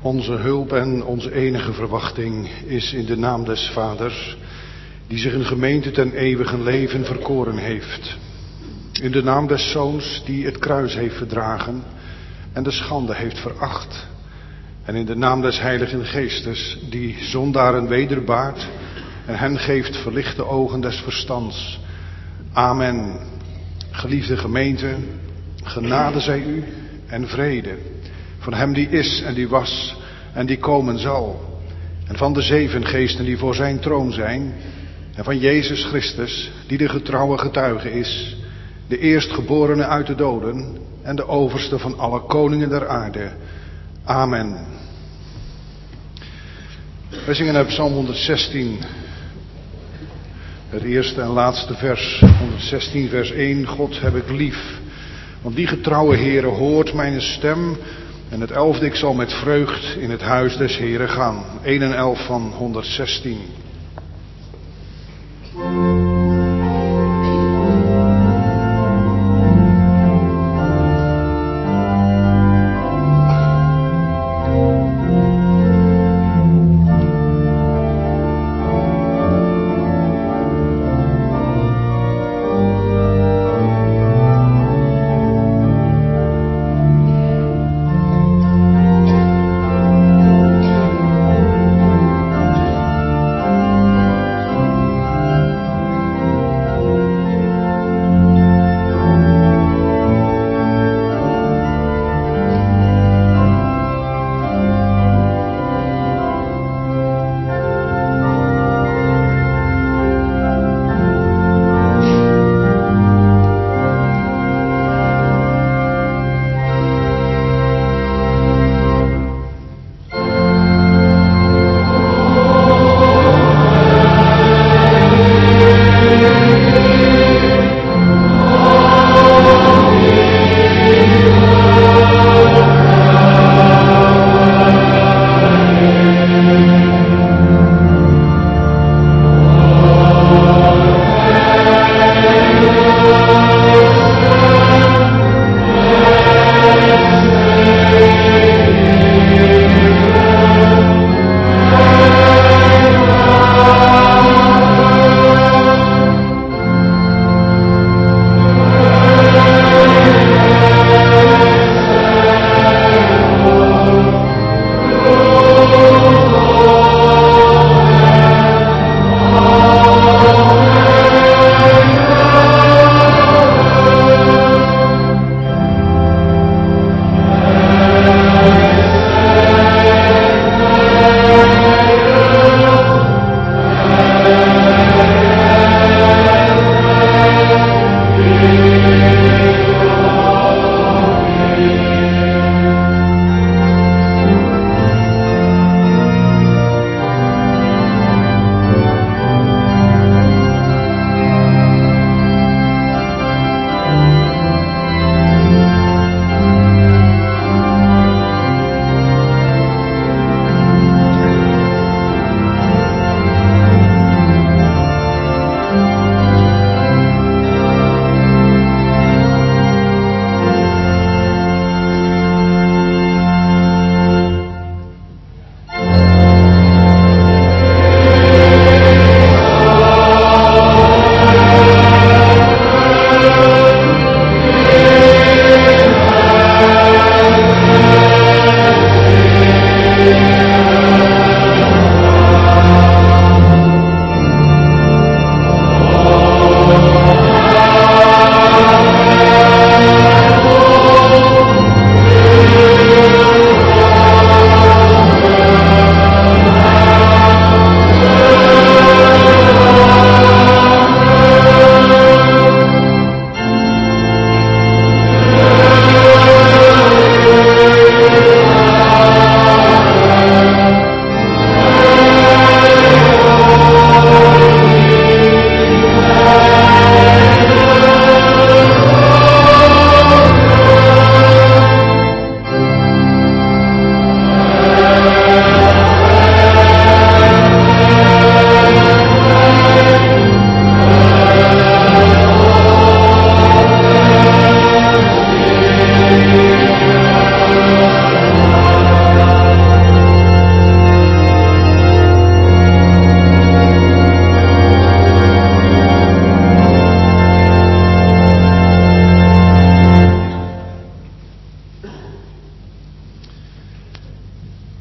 Onze hulp en onze enige verwachting is in de naam des Vaders, die zich een gemeente ten eeuwige leven verkoren heeft. In de naam des Zoons, die het kruis heeft verdragen en de schande heeft veracht. En in de naam des Heiligen Geestes, die zondaren wederbaart en hen geeft verlichte ogen des verstands. Amen. Geliefde gemeente, genade zij u en vrede. Van hem die is en die was en die komen zal. En van de 7 geesten die voor zijn troon zijn. En van Jezus Christus, die de getrouwe getuige is. De eerstgeborene uit de doden en de overste van alle koningen der aarde. Amen. Wij zingen uit Psalm 116, het eerste en laatste vers. 116 vers 1, God heb ik lief. Want die getrouwe Heere hoort mijn stem. En het 11e, ik zal met vreugd in het huis des Heeren gaan. 1 en 11 van 116.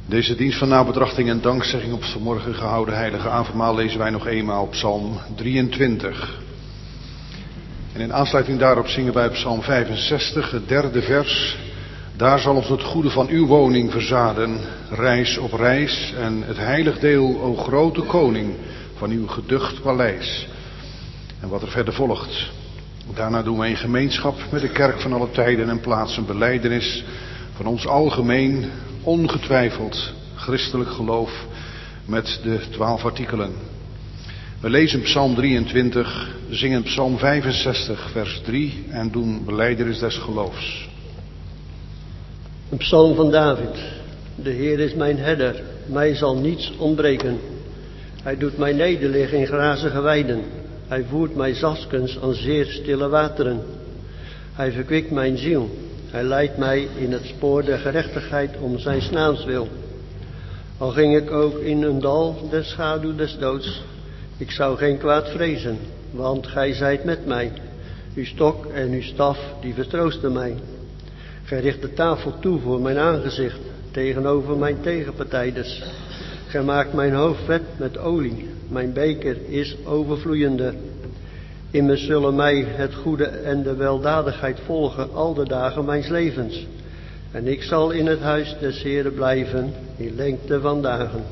Deze dienst van nabetrachting en dankzegging op het vanmorgen gehouden heilige avondmaal lezen wij nog eenmaal Psalm 23. En in aansluiting daarop zingen wij Psalm 65, het derde vers. Daar zal ons het goede van uw woning verzaden, reis op reis, en het heilig deel, o grote koning, van uw geducht paleis. En wat er verder volgt. Daarna doen wij in gemeenschap met de kerk van alle tijden en plaatsen belijdenis van ons algemeen, ongetwijfeld christelijk geloof met de 12 artikelen. We lezen Psalm 23, zingen Psalm 65 vers 3 en doen belijdenis des geloofs. Een psalm van David. De Heer is mijn herder, mij zal niets ontbreken. Hij doet mij nederliggen in grazige weiden. Hij voert mij zachtkens aan zeer stille wateren. Hij verkwikt mijn ziel. Hij leidt mij in het spoor der gerechtigheid om zijn naams wil. Al ging ik ook in een dal der schaduw des doods, ik zou geen kwaad vrezen, want gij zijt met mij. Uw stok en uw staf, die vertroosten mij. Gij richt de tafel toe voor mijn aangezicht, tegenover mijn tegenpartijders. Gij maakt mijn hoofd vet met olie, mijn beker is overvloeiende. Immers zullen mij het goede en de weldadigheid volgen al de dagen mijns levens. En ik zal in het huis des Heeren blijven in lengte van dagen.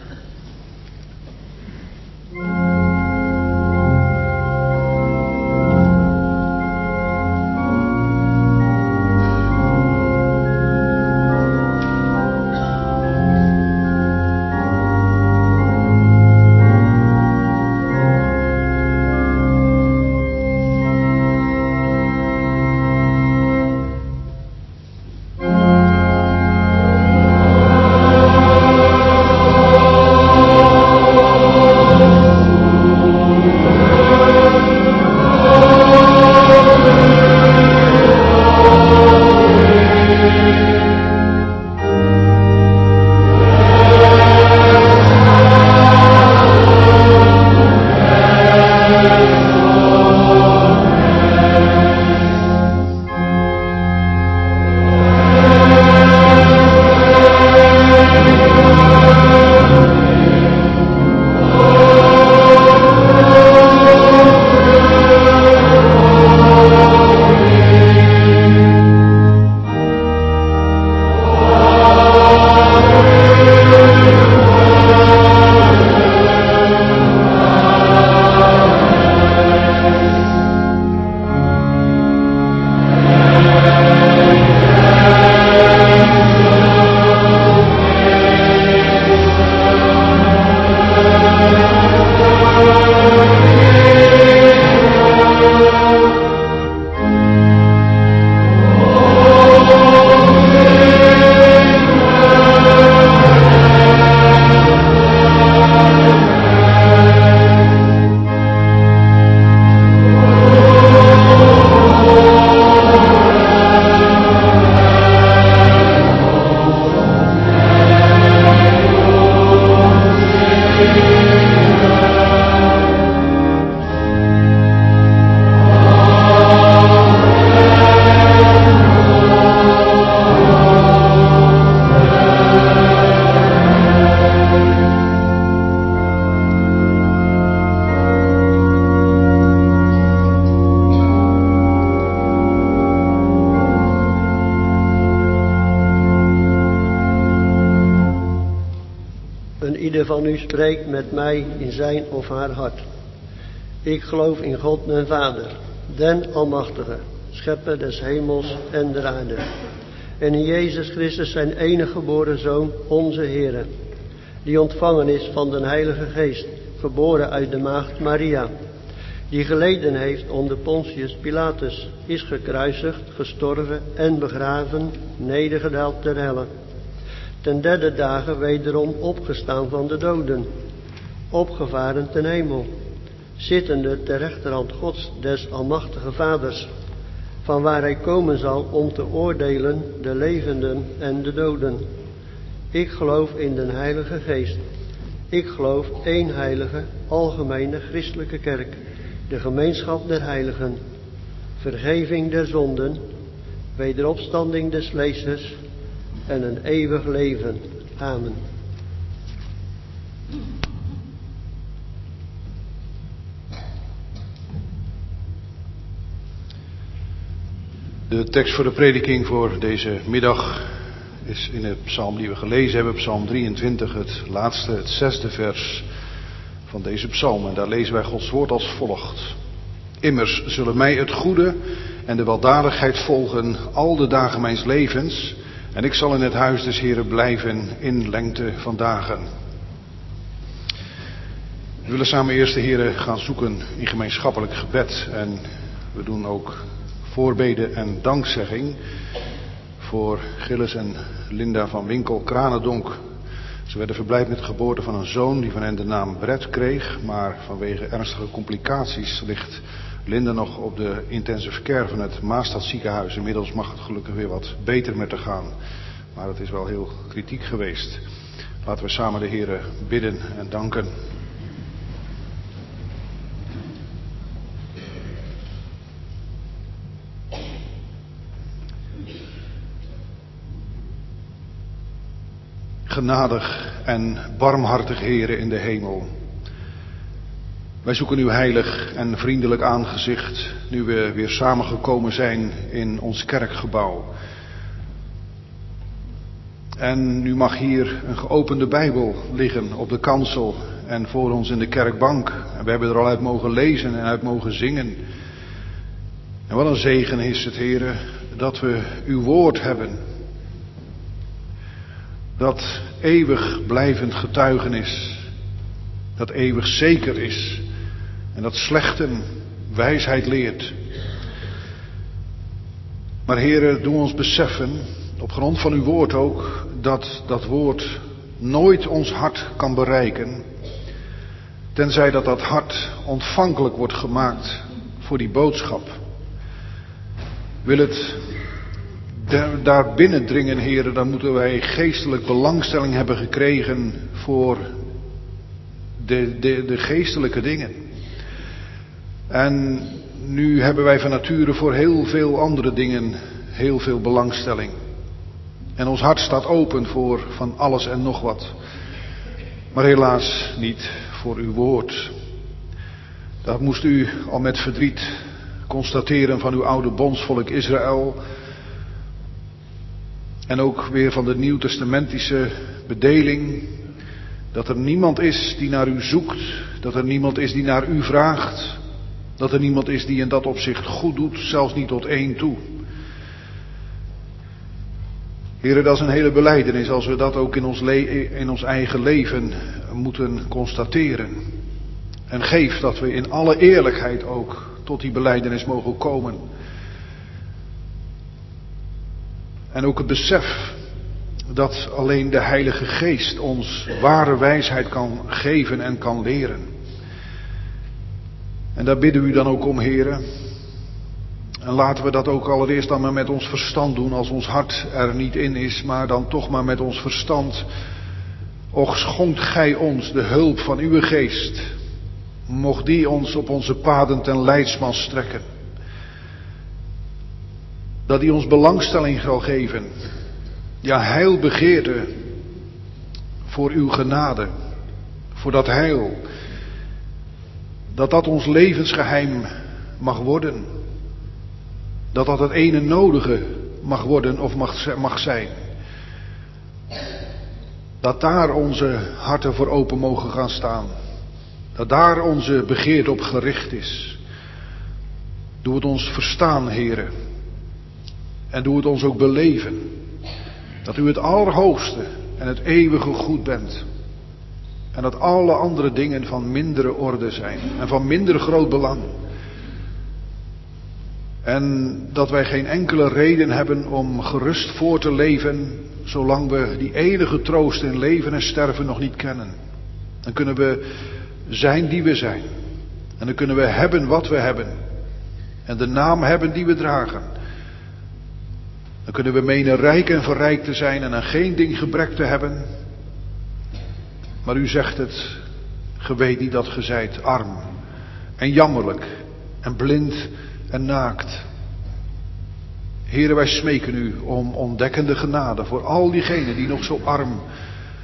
Ieder van u spreekt met mij in zijn of haar hart. Ik geloof in God mijn Vader, den Almachtige, schepper des hemels en der aarde. En in Jezus Christus zijn enige geboren Zoon, onze Heere, die ontvangen is van den Heilige Geest, geboren uit de maagd Maria, die geleden heeft onder Pontius Pilatus, is gekruisigd, gestorven en begraven, nedergedaald ter helle. Ten derde dagen wederom opgestaan van de doden, opgevaren ten hemel, zittende ter rechterhand Gods des Almachtige Vaders, van waar hij komen zal om te oordelen de levenden en de doden. Ik geloof in den Heilige Geest. Ik geloof één heilige, algemene christelijke kerk, de gemeenschap der heiligen, vergeving der zonden, wederopstanding des vleesjes en een eeuwig leven. Amen. De tekst voor de prediking voor deze middag is in het psalm die we gelezen hebben, psalm 23, het laatste, het 6e vers van deze psalm. En daar lezen wij Gods woord als volgt. Immers zullen mij het goede en de weldadigheid volgen al de dagen mijns levens, en ik zal in het huis des Heren blijven in lengte van dagen. We willen samen eerst de Heren gaan zoeken in gemeenschappelijk gebed. En we doen ook voorbeden en dankzegging voor Gilles en Linda van Winkel Kranendonk. Ze werden verblijd met de geboorte van een zoon die van hen de naam Brett kreeg. Maar vanwege ernstige complicaties ligt Linda nog op de intensive care van het Maastadziekenhuis. Inmiddels mag het gelukkig weer wat beter met haar gaan. Maar het is wel heel kritiek geweest. Laten we samen de Heere bidden en danken. Genadig en barmhartig Heere in de hemel. Wij zoeken uw heilig en vriendelijk aangezicht nu we weer samengekomen zijn in ons kerkgebouw. En nu mag hier een geopende Bijbel liggen op de kansel en voor ons in de kerkbank. En we hebben er al uit mogen lezen en uit mogen zingen. En wat een zegen is het, Heere, dat we uw woord hebben. Dat eeuwig blijvend getuigenis, dat eeuwig zeker is en dat slechten wijsheid leert. Maar Heere, doe ons beseffen, op grond van uw woord ook, dat dat woord nooit ons hart kan bereiken, tenzij dat hart ontvankelijk wordt gemaakt voor die boodschap. Wil het daar binnendringen, Heere, dan moeten wij geestelijk belangstelling hebben gekregen voor de geestelijke dingen. En nu hebben wij van nature voor heel veel andere dingen heel veel belangstelling. En ons hart staat open voor van alles en nog wat. Maar helaas niet voor uw woord. Dat moest u al met verdriet constateren van uw oude bondsvolk Israël. En ook weer van de nieuwtestamentische bedeling. Dat er niemand is die naar u zoekt. Dat er niemand is die naar u vraagt. Dat er niemand is die in dat opzicht goed doet. Zelfs niet tot één toe. Heren, dat is een hele belijdenis als we dat ook in ons eigen leven moeten constateren. En geef dat we in alle eerlijkheid ook tot die belijdenis mogen komen. En ook het besef dat alleen de Heilige Geest ons ware wijsheid kan geven en kan leren. En daar bidden we u dan ook om, Heren. En laten we dat ook allereerst dan maar met ons verstand doen, als ons hart er niet in is, maar dan toch maar met ons verstand. Och, schonkt gij ons de hulp van uw geest. Mocht die ons op onze paden ten leidsman strekken. Dat die ons belangstelling zal geven. Ja, heilbegeerte voor uw genade. Voor dat heil. Dat ons levensgeheim mag worden. Dat het ene nodige mag worden of mag zijn. Dat daar onze harten voor open mogen gaan staan. Dat daar onze begeerte op gericht is. Doe het ons verstaan, Heere. En doe het ons ook beleven. Dat u het allerhoogste en het eeuwige goed bent. En dat alle andere dingen van mindere orde zijn. En van minder groot belang. En dat wij geen enkele reden hebben om gerust voor te leven, zolang we die enige troost in leven en sterven nog niet kennen. Dan kunnen we zijn die we zijn. En dan kunnen we hebben wat we hebben. En de naam hebben die we dragen. Dan kunnen we menen rijk en verrijkt te zijn en aan geen ding gebrek te hebben. Maar u zegt het, ge weet niet dat ge zijt arm en jammerlijk en blind en naakt. Heren, wij smeken u om ontdekkende genade voor al diegenen die nog zo arm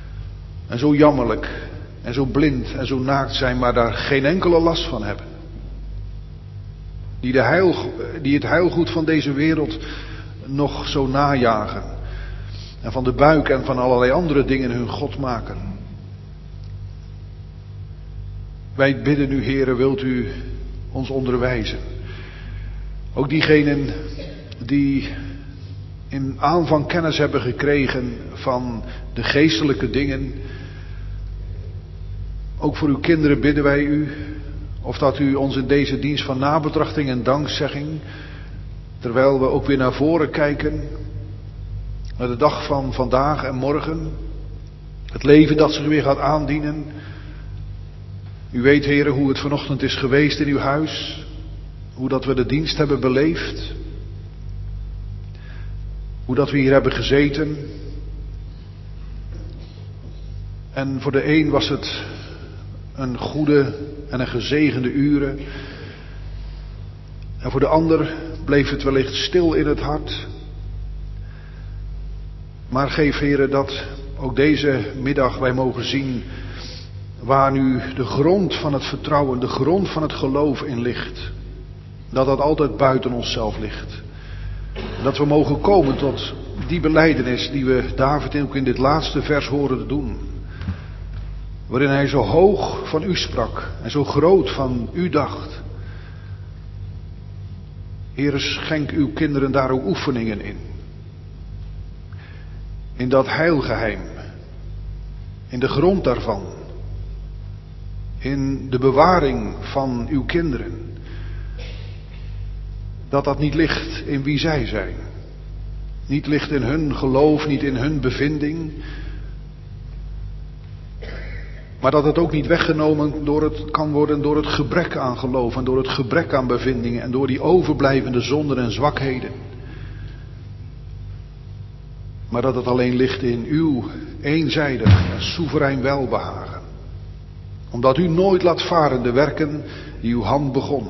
En zo jammerlijk en zo blind en zo naakt zijn, maar daar geen enkele last van hebben. Die het heilgoed van deze wereld nog zo najagen. En van de buik en van allerlei andere dingen hun God maken. Wij bidden u, Heere, wilt u ons onderwijzen. Ook diegenen die in aanvang kennis hebben gekregen van de geestelijke dingen. Ook voor uw kinderen bidden wij u, of dat u ons in deze dienst van nabetrachting en dankzegging, terwijl we ook weer naar voren kijken, naar de dag van vandaag en morgen, het leven dat zich weer gaat aandienen. U weet, Heere, hoe het vanochtend is geweest in uw huis, hoe dat we de dienst hebben beleefd, hoe dat we hier hebben gezeten. En voor de een was het een goede en een gezegende uren. En voor de ander bleef het wellicht stil in het hart. Maar geef, Heere, dat ook deze middag wij mogen zien waar nu de grond van het vertrouwen, de grond van het geloof in ligt. Dat dat altijd buiten onszelf ligt. Dat we mogen komen tot die belijdenis die we David ook in dit laatste vers horen te doen. Waarin hij zo hoog van u sprak en zo groot van u dacht. Heere, schenk uw kinderen daar ook oefeningen in. In dat heilgeheim. In de grond daarvan. In de bewaring van uw kinderen. Dat dat niet ligt in wie zij zijn. Niet ligt in hun geloof, niet in hun bevinding. Maar dat het ook niet weggenomen kan worden door het gebrek aan geloof en door het gebrek aan bevindingen en door die overblijvende zonden en zwakheden. Maar dat het alleen ligt in uw eenzijdig en soeverein welbehagen. Omdat u nooit laat varen de werken die uw hand begon.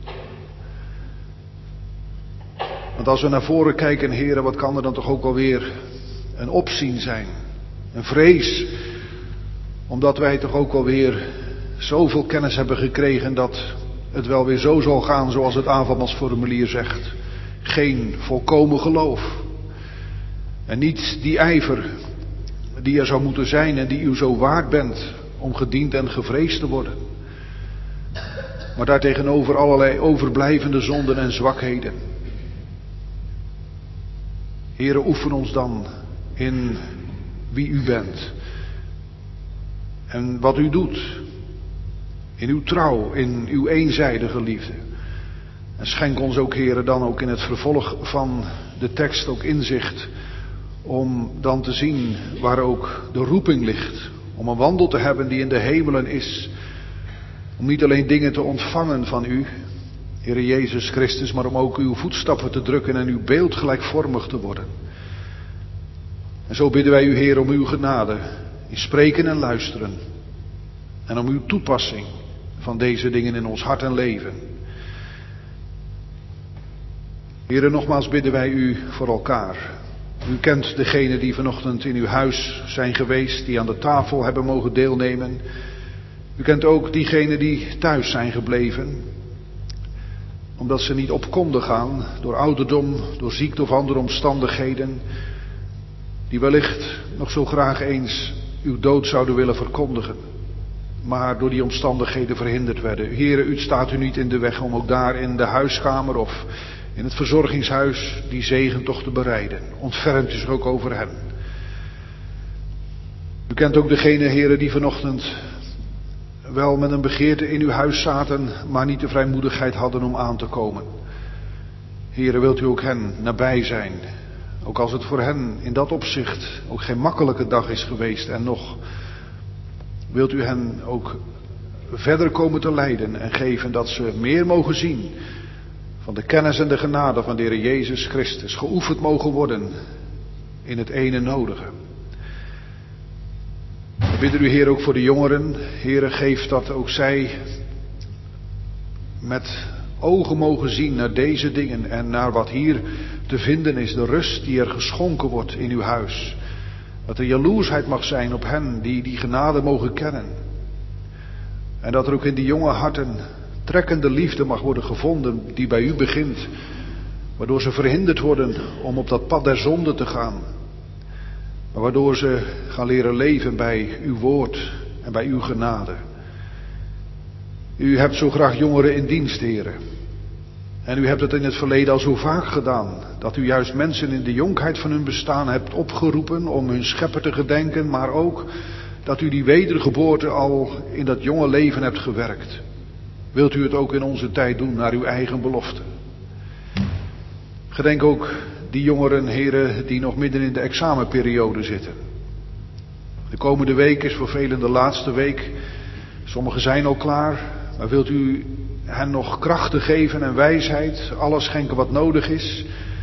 Want als we naar voren kijken, Heere, wat kan er dan toch ook alweer een opzien zijn. Een vrees. Omdat wij toch ook alweer zoveel kennis hebben gekregen dat het wel weer zo zal gaan zoals het avondmaalsformulier zegt. Geen volkomen geloof. En niet die ijver die er zou moeten zijn en die u zo waard bent om gediend en gevreesd te worden. Maar daartegenover allerlei overblijvende zonden en zwakheden. Heere, oefen ons dan in wie u bent. En wat u doet. In uw trouw, in uw eenzijdige liefde. En schenk ons ook, Heere, dan ook in het vervolg van de tekst ook inzicht. Om dan te zien waar ook de roeping ligt. Om een wandel te hebben die in de hemelen is. Om niet alleen dingen te ontvangen van u, Heere Jezus Christus, maar om ook uw voetstappen te drukken en uw beeld gelijkvormig te worden. En zo bidden wij u, Heer, om uw genade in spreken en luisteren. En om uw toepassing van deze dingen in ons hart en leven. Heere, nogmaals bidden wij u voor elkaar. U kent degenen die vanochtend in uw huis zijn geweest, die aan de tafel hebben mogen deelnemen. U kent ook diegenen die thuis zijn gebleven. Omdat ze niet op konden gaan, door ouderdom, door ziekte of andere omstandigheden. Die wellicht nog zo graag eens uw dood zouden willen verkondigen. Maar door die omstandigheden verhinderd werden. Heere, u staat u niet in de weg om ook daar in de huiskamer of in het verzorgingshuis die zegen toch te bereiden. Ontfermt u zich ook over hen. U kent ook degene, Heere, die vanochtend wel met een begeerte in uw huis zaten, maar niet de vrijmoedigheid hadden om aan te komen. Heere, wilt u ook hen nabij zijn. Ook als het voor hen in dat opzicht ook geen makkelijke dag is geweest en nog wilt u hen ook verder komen te leiden en geven dat ze meer mogen zien van de kennis en de genade van de Heer Jezus Christus. Geoefend mogen worden in het ene nodige. We bidden u, Heer, ook voor de jongeren. Heer, geef dat ook zij met ogen mogen zien naar deze dingen en naar wat hier te vinden is. De rust die er geschonken wordt in uw huis. Dat er jaloersheid mag zijn op hen die genade mogen kennen. En dat er ook in die jonge harten trekkende liefde mag worden gevonden die bij u begint. Waardoor ze verhinderd worden om op dat pad der zonde te gaan. Maar waardoor ze gaan leren leven bij uw woord en bij uw genade. U hebt zo graag jongeren in dienst, heren. En u hebt het in het verleden al zo vaak gedaan. Dat u juist mensen in de jonkheid van hun bestaan hebt opgeroepen om hun schepper te gedenken. Maar ook dat u die wedergeboorte al in dat jonge leven hebt gewerkt. Wilt u het ook in onze tijd doen naar uw eigen belofte? Gedenk ook die jongeren, heren, die nog midden in de examenperiode zitten. De komende week is voor velen de laatste week. Sommigen zijn al klaar, maar wilt u hen nog krachten geven en wijsheid, alles schenken wat nodig is.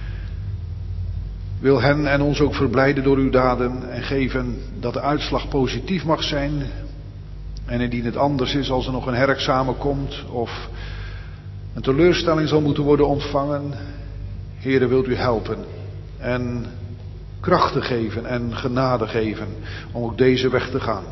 Wil hen en ons ook verblijden door uw daden en geven dat de uitslag positief mag zijn. En indien het anders is, als er nog een herexamen komt of een teleurstelling zal moeten worden ontvangen. Heere, wilt u helpen en krachten geven en genade geven om ook deze weg te gaan.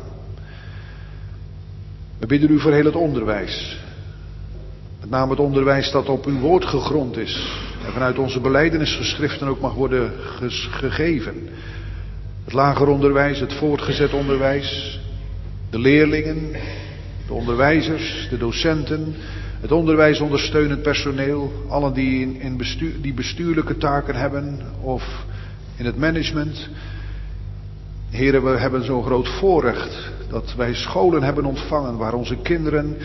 We bidden u voor heel het onderwijs. Met name het onderwijs dat op uw woord gegrond is. En vanuit onze belijdenisgeschriften ook mag worden gegeven. Het lager onderwijs, het voortgezet onderwijs. De leerlingen, de onderwijzers, de docenten. Het onderwijs ondersteunend personeel. Allen die bestuurlijke taken hebben of in het management. Heren, we hebben zo'n groot voorrecht dat wij scholen hebben ontvangen waar onze kinderen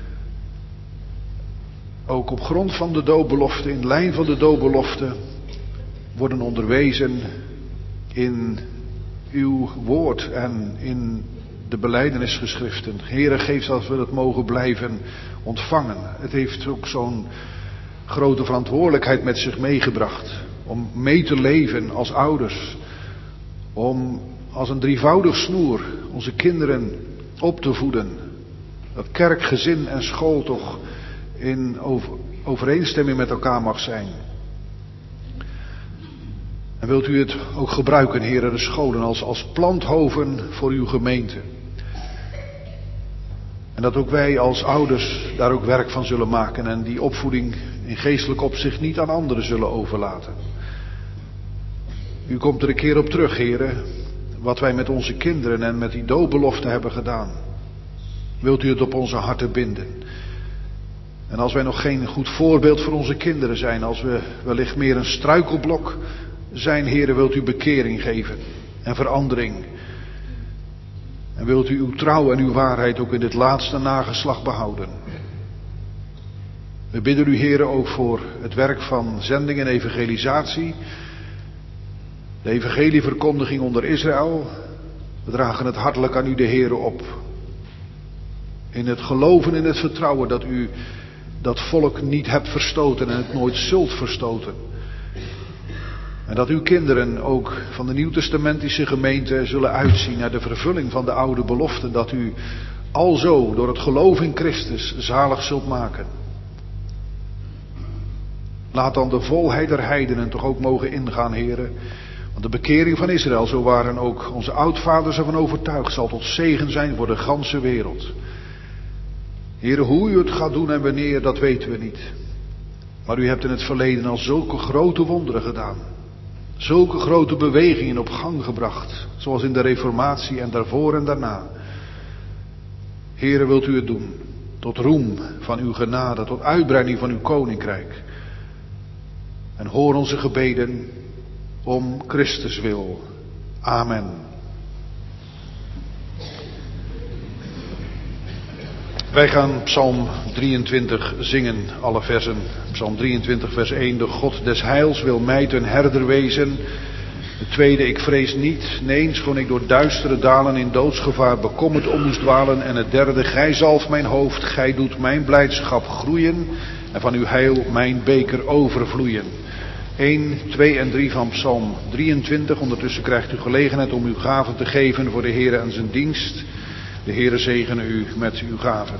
ook op grond van de doopbelofte, in lijn van de doopbelofte, worden onderwezen in uw woord en in de belijdenisgeschriften. Heere, geef dat we het mogen blijven ontvangen. Het heeft ook zo'n grote verantwoordelijkheid met zich meegebracht. Om mee te leven als ouders. Om als een drievoudig snoer onze kinderen op te voeden. Dat kerk, gezin en school toch in overeenstemming met elkaar mag zijn. En wilt u het ook gebruiken, heren, de scholen als planthoven voor uw gemeente. En dat ook wij als ouders daar ook werk van zullen maken en die opvoeding in geestelijk opzicht niet aan anderen zullen overlaten. U komt er een keer op terug, heren, wat wij met onze kinderen en met die doopbelofte hebben gedaan. Wilt u het op onze harten binden? En als wij nog geen goed voorbeeld voor onze kinderen zijn, als we wellicht meer een struikelblok zijn, heren, wilt u bekering geven en verandering. En wilt u uw trouw en uw waarheid ook in dit laatste nageslacht behouden. We bidden u, heren, ook voor het werk van zending en evangelisatie. De evangelieverkondiging onder Israël. We dragen het hartelijk aan u, de heren, op. In het geloven, in het vertrouwen dat u dat volk niet hebt verstoten en het nooit zult verstoten. En dat uw kinderen ook van de nieuwtestamentische gemeente zullen uitzien naar de vervulling van de oude beloften. Dat u alzo door het geloof in Christus zalig zult maken. Laat dan de volheid der heidenen toch ook mogen ingaan, heren. Want de bekering van Israël, zo waren ook onze oudvaders ervan overtuigd, zal tot zegen zijn voor de ganse wereld. Heren, hoe u het gaat doen en wanneer, dat weten we niet. Maar u hebt in het verleden al zulke grote wonderen gedaan. Zulke grote bewegingen op gang gebracht. Zoals in de Reformatie en daarvoor en daarna. Heren, wilt u het doen. Tot roem van uw genade. Tot uitbreiding van uw koninkrijk. En hoor onze gebeden om Christus wil. Amen. Wij gaan Psalm 23 zingen, alle versen. Psalm 23 vers 1. De God des heils wil mij ten herder wezen. De tweede, ik vrees niet. Nee, schoon ik door duistere dalen in doodsgevaar bekommerd om moest dwalen. En het derde, gij zalft mijn hoofd. Gij doet mijn blijdschap groeien. En van uw heil mijn beker overvloeien. 1, 2 en 3 van Psalm 23. Ondertussen krijgt u gelegenheid om uw gaven te geven voor de Heere en zijn dienst. De Heere zegene u met uw gaven.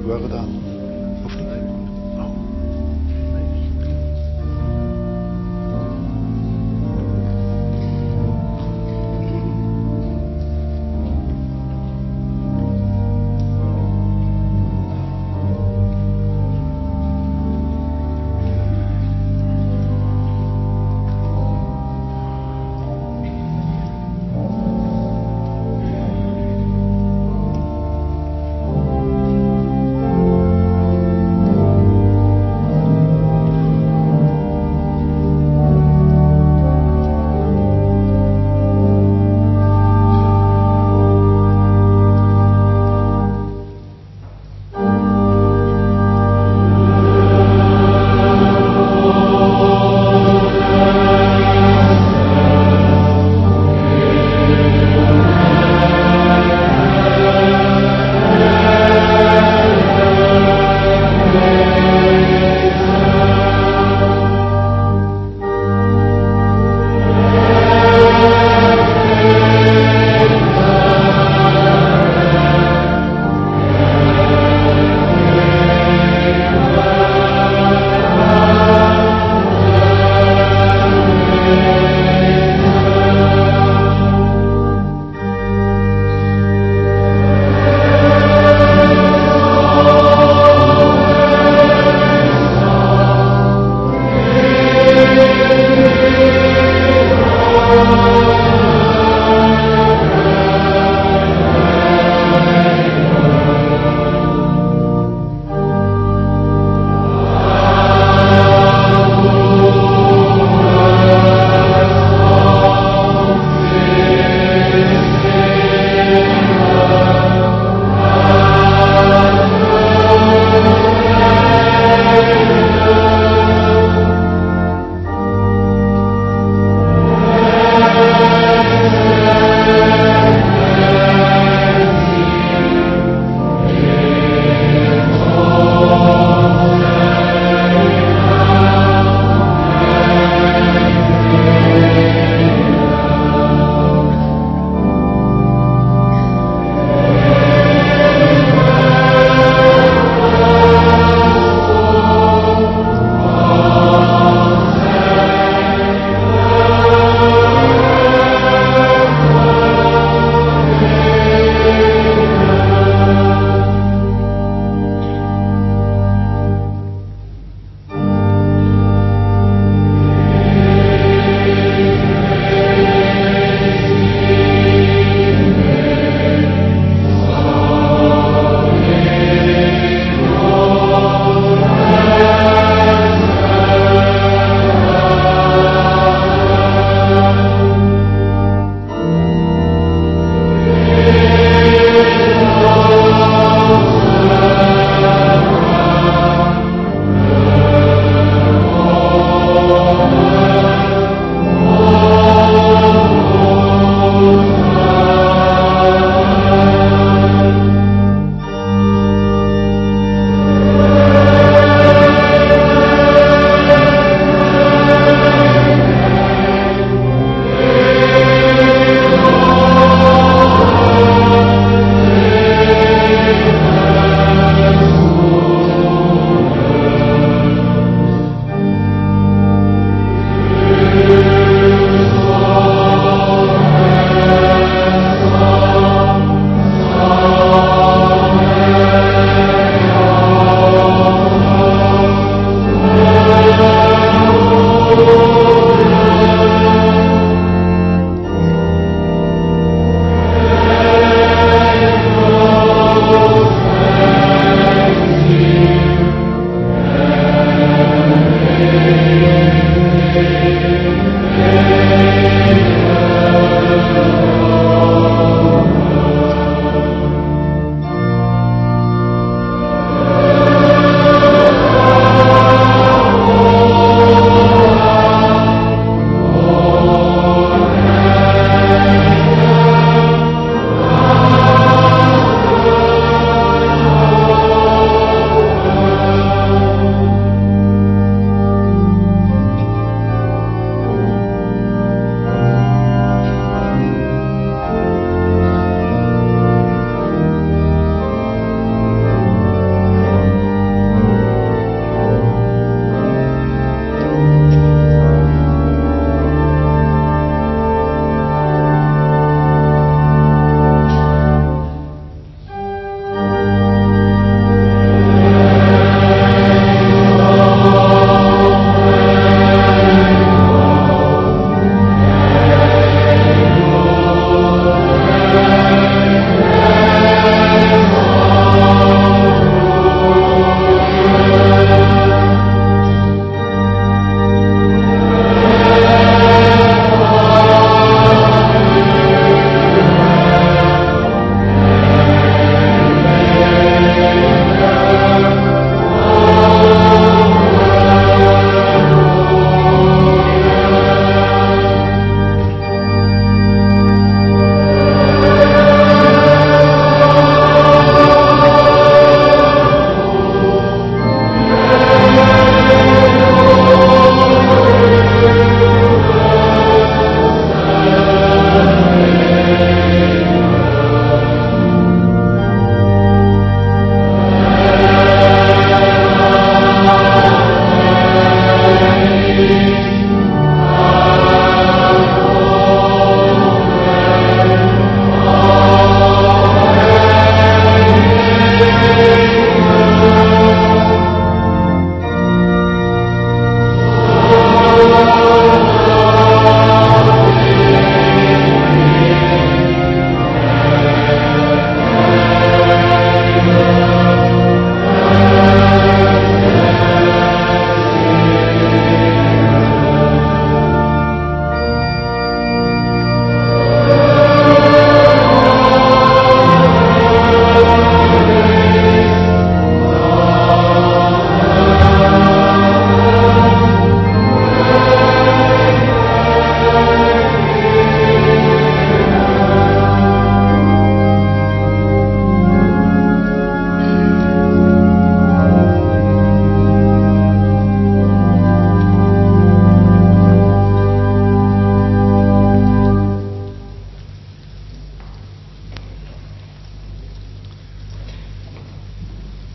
wel gedaan. Of niet? Oh.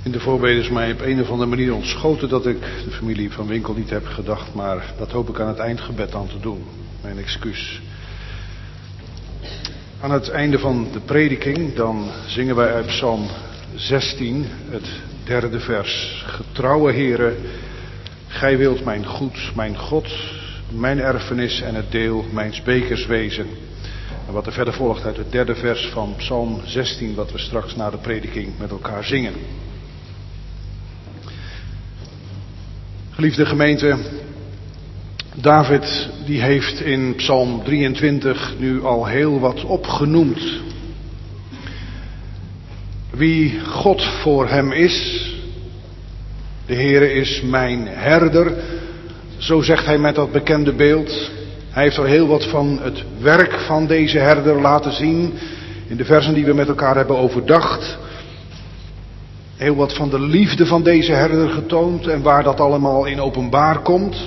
In de voorbeden is mij op een of andere manier ontschoten dat ik de familie van Winkel niet heb gedacht, maar dat hoop ik aan het eindgebed aan te doen. Mijn excuus. Aan het einde van de prediking dan zingen wij uit Psalm 16, het 3e vers. Getrouwe Heere, Gij wilt mijn goed, mijn God, mijn erfenis en het deel mijns bekers wezen. En wat er verder volgt uit het 3e vers van Psalm 16, wat we straks na de prediking met elkaar zingen. Geliefde gemeente, David die heeft in Psalm 23 nu al heel wat opgenoemd. Wie God voor hem is, de Heere is mijn herder, zo zegt hij met dat bekende beeld. Hij heeft er heel wat van het werk van deze herder laten zien in de versen die we met elkaar hebben overdacht. Heel wat van de liefde van deze herder getoond en waar dat allemaal in openbaar komt.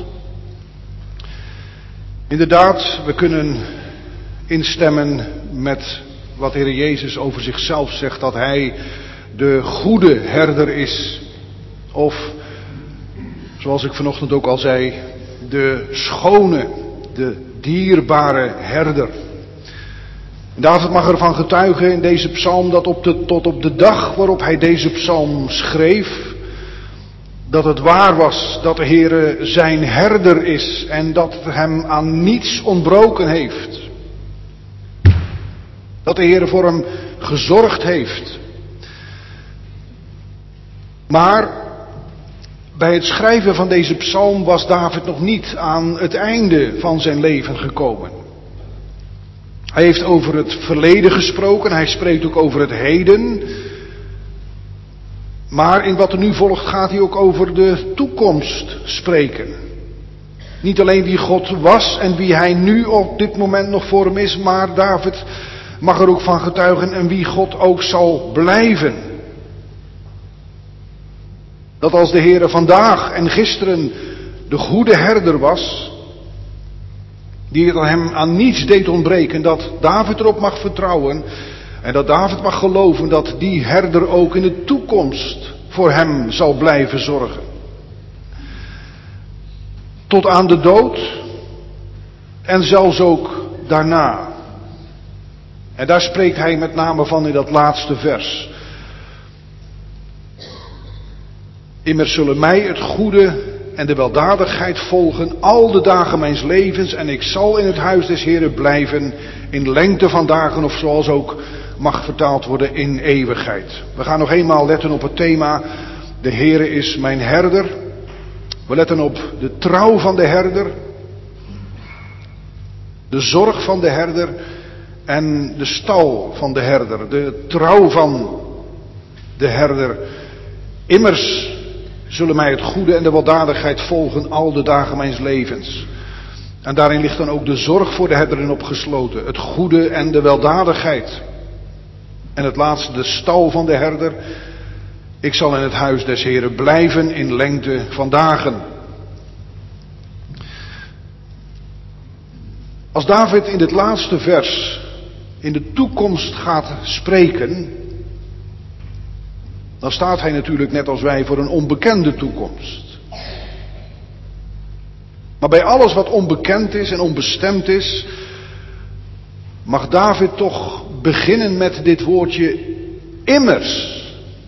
Inderdaad, we kunnen instemmen met wat de Heer Jezus over zichzelf zegt, dat Hij de goede herder is. Of, zoals ik vanochtend ook al zei, de schone, de dierbare herder. David mag ervan getuigen in deze psalm dat tot op de dag waarop hij deze psalm schreef, dat het waar was dat de Heere zijn herder is en dat het hem aan niets ontbroken heeft. Dat de Heere voor hem gezorgd heeft. Maar bij het schrijven van deze psalm was David nog niet aan het einde van zijn leven gekomen. Hij heeft over het verleden gesproken, hij spreekt ook over het heden. Maar in wat er nu volgt gaat hij ook over de toekomst spreken. Niet alleen wie God was en wie hij nu op dit moment nog voor hem is, maar David mag er ook van getuigen en wie God ook zal blijven. Dat als de Heere vandaag en gisteren de goede herder was, die hem aan niets deed ontbreken, dat David erop mag vertrouwen en dat David mag geloven dat die herder ook in de toekomst voor hem zal blijven zorgen. Tot aan de dood en zelfs ook daarna. En daar spreekt hij met name van in dat laatste vers. Immers zullen mij het goede en de weldadigheid volgen al de dagen mijns levens en ik zal in het huis des Heren blijven in lengte van dagen, of zoals ook mag vertaald worden in eeuwigheid. We gaan nog eenmaal letten op het thema, de Heere is mijn herder. We letten op de trouw van de herder, de zorg van de herder en de stal van de herder, de trouw van de herder. Immers zullen mij het goede en de weldadigheid volgen al de dagen mijns levens. En daarin ligt dan ook de zorg voor de herder in opgesloten. Het goede en de weldadigheid. En het laatste, de stal van de herder. Ik zal in het huis des Heren blijven in lengte van dagen. Als David in dit laatste vers in de toekomst gaat spreken, dan staat hij natuurlijk net als wij voor een onbekende toekomst. Maar bij alles wat onbekend is en onbestemd is, mag David toch beginnen met dit woordje immers.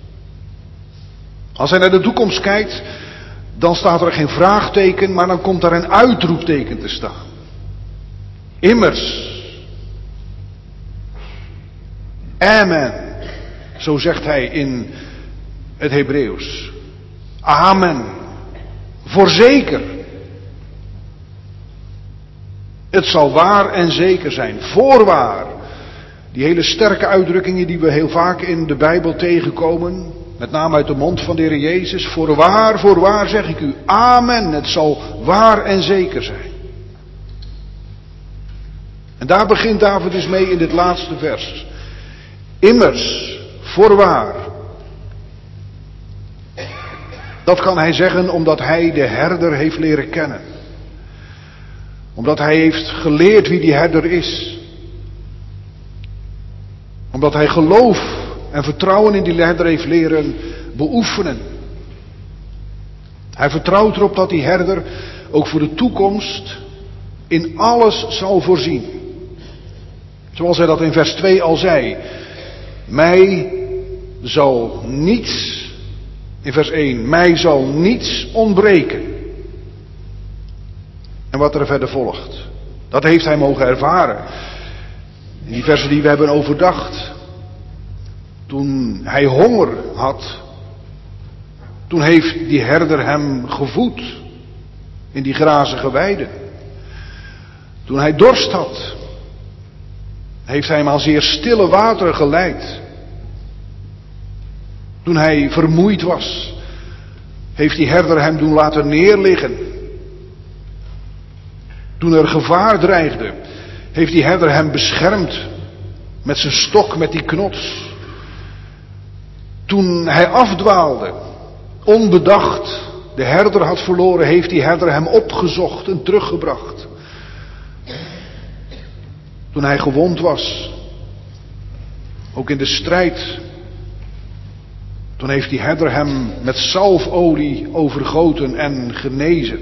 Als hij naar de toekomst kijkt, dan staat er geen vraagteken, maar dan komt daar een uitroepteken te staan. Immers. Amen. Zo zegt hij in het Hebreeuws. Amen. Voorzeker. Het zal waar en zeker zijn. Voorwaar. Die hele sterke uitdrukkingen die we heel vaak in de Bijbel tegenkomen. Met name uit de mond van de Heer Jezus. Voorwaar zeg ik u. Amen. Het zal waar en zeker zijn. En daar begint David dus mee in dit laatste vers. Immers. Voorwaar. Dat kan hij zeggen omdat hij de herder heeft leren kennen. Omdat hij heeft geleerd wie die herder is. Omdat hij geloof en vertrouwen in die herder heeft leren beoefenen. Hij vertrouwt erop dat die herder ook voor de toekomst in alles zal voorzien. Zoals hij dat in vers 2 al zei. Mij zal niets, in vers 1, mij zal niets ontbreken. En wat er verder volgt, dat heeft hij mogen ervaren. In die versen die we hebben overdacht. Toen hij honger had, toen heeft die herder hem gevoed in die grazige weiden. Toen hij dorst had, heeft hij hem aan zeer stille wateren geleid. Toen hij vermoeid was, heeft die herder hem doen laten neerliggen. Toen er gevaar dreigde, heeft die herder hem beschermd met zijn stok, met die knots. Toen hij afdwaalde, onbedacht, de herder had verloren, heeft die herder hem opgezocht en teruggebracht. Toen hij gewond was, ook in de strijd, toen heeft die herder hem met zalfolie overgoten en genezen.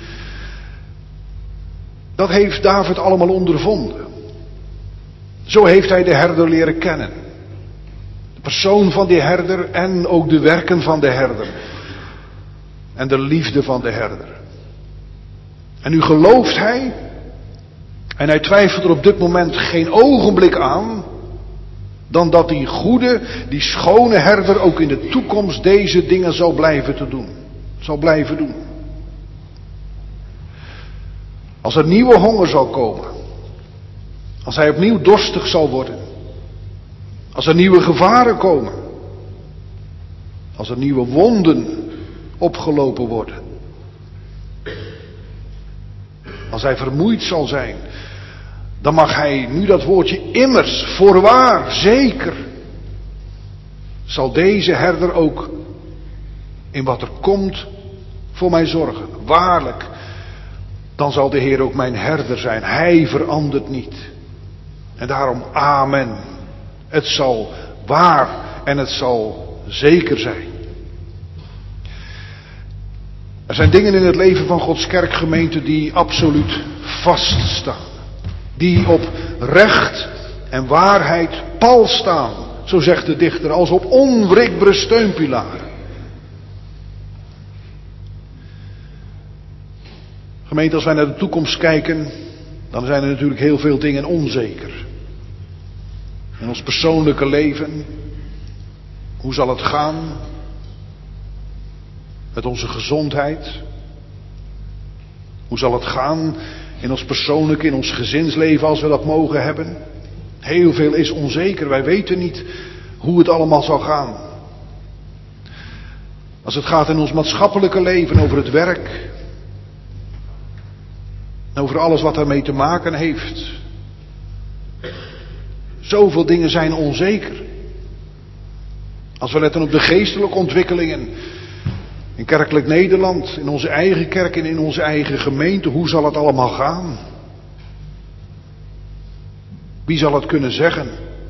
Dat heeft David allemaal ondervonden. Zo heeft hij de herder leren kennen. De persoon van die herder en ook de werken van de herder. En de liefde van de herder. En nu gelooft hij, en hij twijfelt er op dit moment geen ogenblik aan, dan dat die goede, die schone herder ook in de toekomst deze dingen zal blijven doen. Als er nieuwe honger zal komen, als hij opnieuw dorstig zal worden, als er nieuwe gevaren komen, als er nieuwe wonden opgelopen worden, als hij vermoeid zal zijn, dan mag hij nu dat woordje immers, voorwaar, zeker, zal deze herder ook in wat er komt voor mij zorgen. Waarlijk, dan zal de Heer ook mijn herder zijn. Hij verandert niet. En daarom amen. Het zal waar en het zal zeker zijn. Er zijn dingen in het leven van Gods kerkgemeente die absoluut vaststaan. Die op recht en waarheid pal staan, zo zegt de dichter, als op onwrikbare steunpilaren. Gemeente, als wij naar de toekomst kijken, dan zijn er natuurlijk heel veel dingen onzeker. In ons persoonlijke leven, hoe zal het gaan met onze gezondheid? Hoe zal het gaan in ons persoonlijke, in ons gezinsleven als we dat mogen hebben? Heel veel is onzeker, wij weten niet hoe het allemaal zal gaan. Als het gaat in ons maatschappelijke leven, over het werk, over alles wat daarmee te maken heeft. Zoveel dingen zijn onzeker. Als we letten op de geestelijke ontwikkelingen in kerkelijk Nederland, in onze eigen kerk en in onze eigen gemeente, hoe zal het allemaal gaan? Wie zal het kunnen zeggen?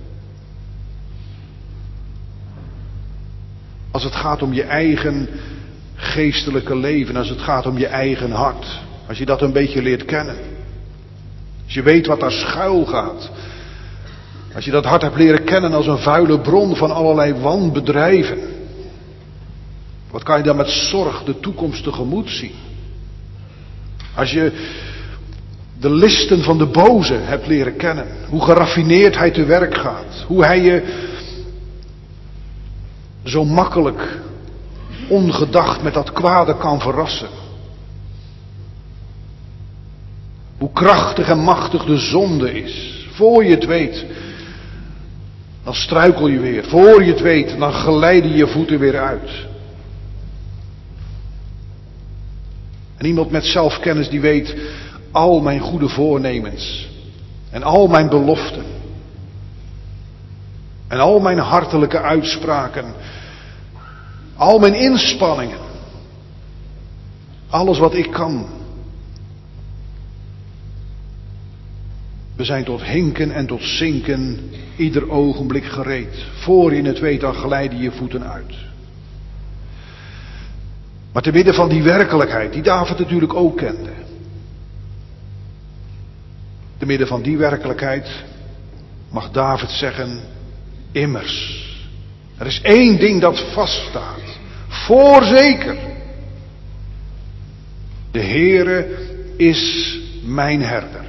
Als het gaat om je eigen geestelijke leven, als het gaat om je eigen hart, als je dat een beetje leert kennen, als je weet wat daar schuil gaat, als je dat hart hebt leren kennen als een vuile bron van allerlei wanbedrijven, wat kan je dan met zorg de toekomst tegemoet zien? Als je de listen van de boze hebt leren kennen, hoe geraffineerd hij te werk gaat, hoe hij je zo makkelijk, ongedacht met dat kwade kan verrassen. Hoe krachtig en machtig de zonde is. Voor je het weet, dan struikel je weer. Voor je het weet, dan glijden je voeten weer uit. En iemand met zelfkennis die weet, al mijn goede voornemens en al mijn beloften en al mijn hartelijke uitspraken, al mijn inspanningen, alles wat ik kan, we zijn tot hinken en tot zinken ieder ogenblik gereed. Voor je het weet, dan glijden je voeten uit. Maar te midden van die werkelijkheid, die David natuurlijk ook kende. Te midden van die werkelijkheid mag David zeggen, immers. Er is één ding dat vaststaat. Voorzeker. De Heere is mijn herder.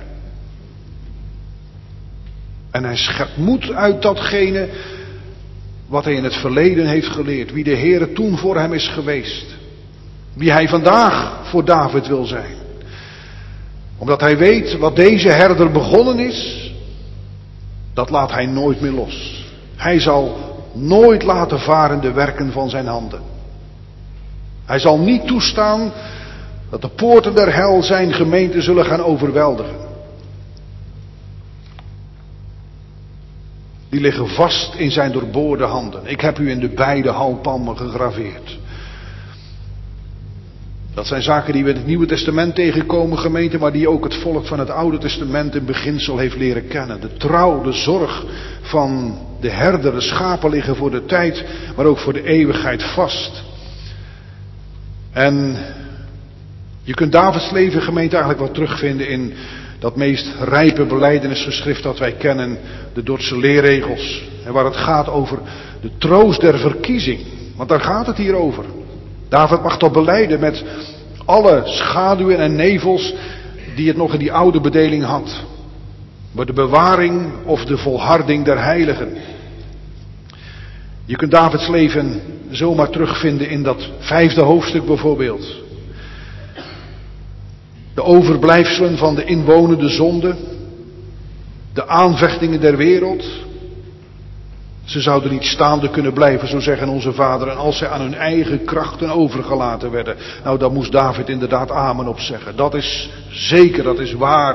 En hij schept moed uit datgene wat hij in het verleden heeft geleerd. Wie de Heere toen voor hem is geweest. Wie hij vandaag voor David wil zijn. Omdat hij weet wat deze herder begonnen is, dat laat hij nooit meer los. Hij zal nooit laten varen de werken van zijn handen. Hij zal niet toestaan dat de poorten der hel zijn gemeente zullen gaan overweldigen. Die liggen vast in zijn doorboorde handen. Ik heb u in de beide halpalmen gegraveerd. Dat zijn zaken die we in het Nieuwe Testament tegenkomen, gemeente, maar die ook het volk van het Oude Testament in beginsel heeft leren kennen. De trouw, de zorg van de herder, de schapen liggen voor de tijd, maar ook voor de eeuwigheid vast. En je kunt Davids leven, gemeente, eigenlijk wel terugvinden in dat meest rijpe belijdenisgeschrift dat wij kennen, de Dordtse leerregels. En waar het gaat over de troost der verkiezing. Want daar gaat het hier over. David mag dat belijden met alle schaduwen en nevels die het nog in die oude bedeling had. Maar de bewaring of de volharding der heiligen. Je kunt Davids leven zomaar terugvinden in dat 5e hoofdstuk bijvoorbeeld. De overblijfselen van de inwonende zonde. De aanvechtingen der wereld. Ze zouden niet staande kunnen blijven, zo zeggen onze vaderen, als zij aan hun eigen krachten overgelaten werden. Nou, daar moest David inderdaad amen op zeggen. Dat is zeker, dat is waar.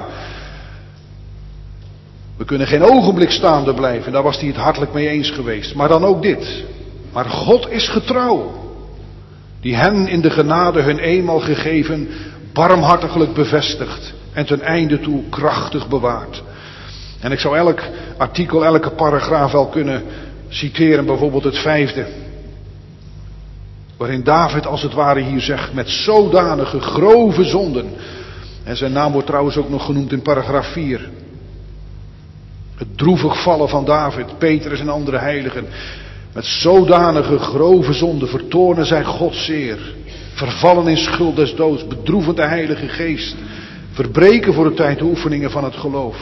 We kunnen geen ogenblik staande blijven, daar was hij het hartelijk mee eens geweest. Maar dan ook dit. Maar God is getrouw. Die hen in de genade hun eenmaal gegeven, barmhartiglijk bevestigt en ten einde toe krachtig bewaart. En ik zou elk artikel, elke paragraaf wel kunnen citeren, bijvoorbeeld het 5e. Waarin David als het ware hier zegt, met zodanige grove zonden. En zijn naam wordt trouwens ook nog genoemd in paragraaf 4. Het droevig vallen van David, Petrus en andere heiligen. Met zodanige grove zonden vertoornen zij God zeer. Vervallen in schuld des doods, bedroevend de Heilige Geest. Verbreken voor de tijd de oefeningen van het geloof.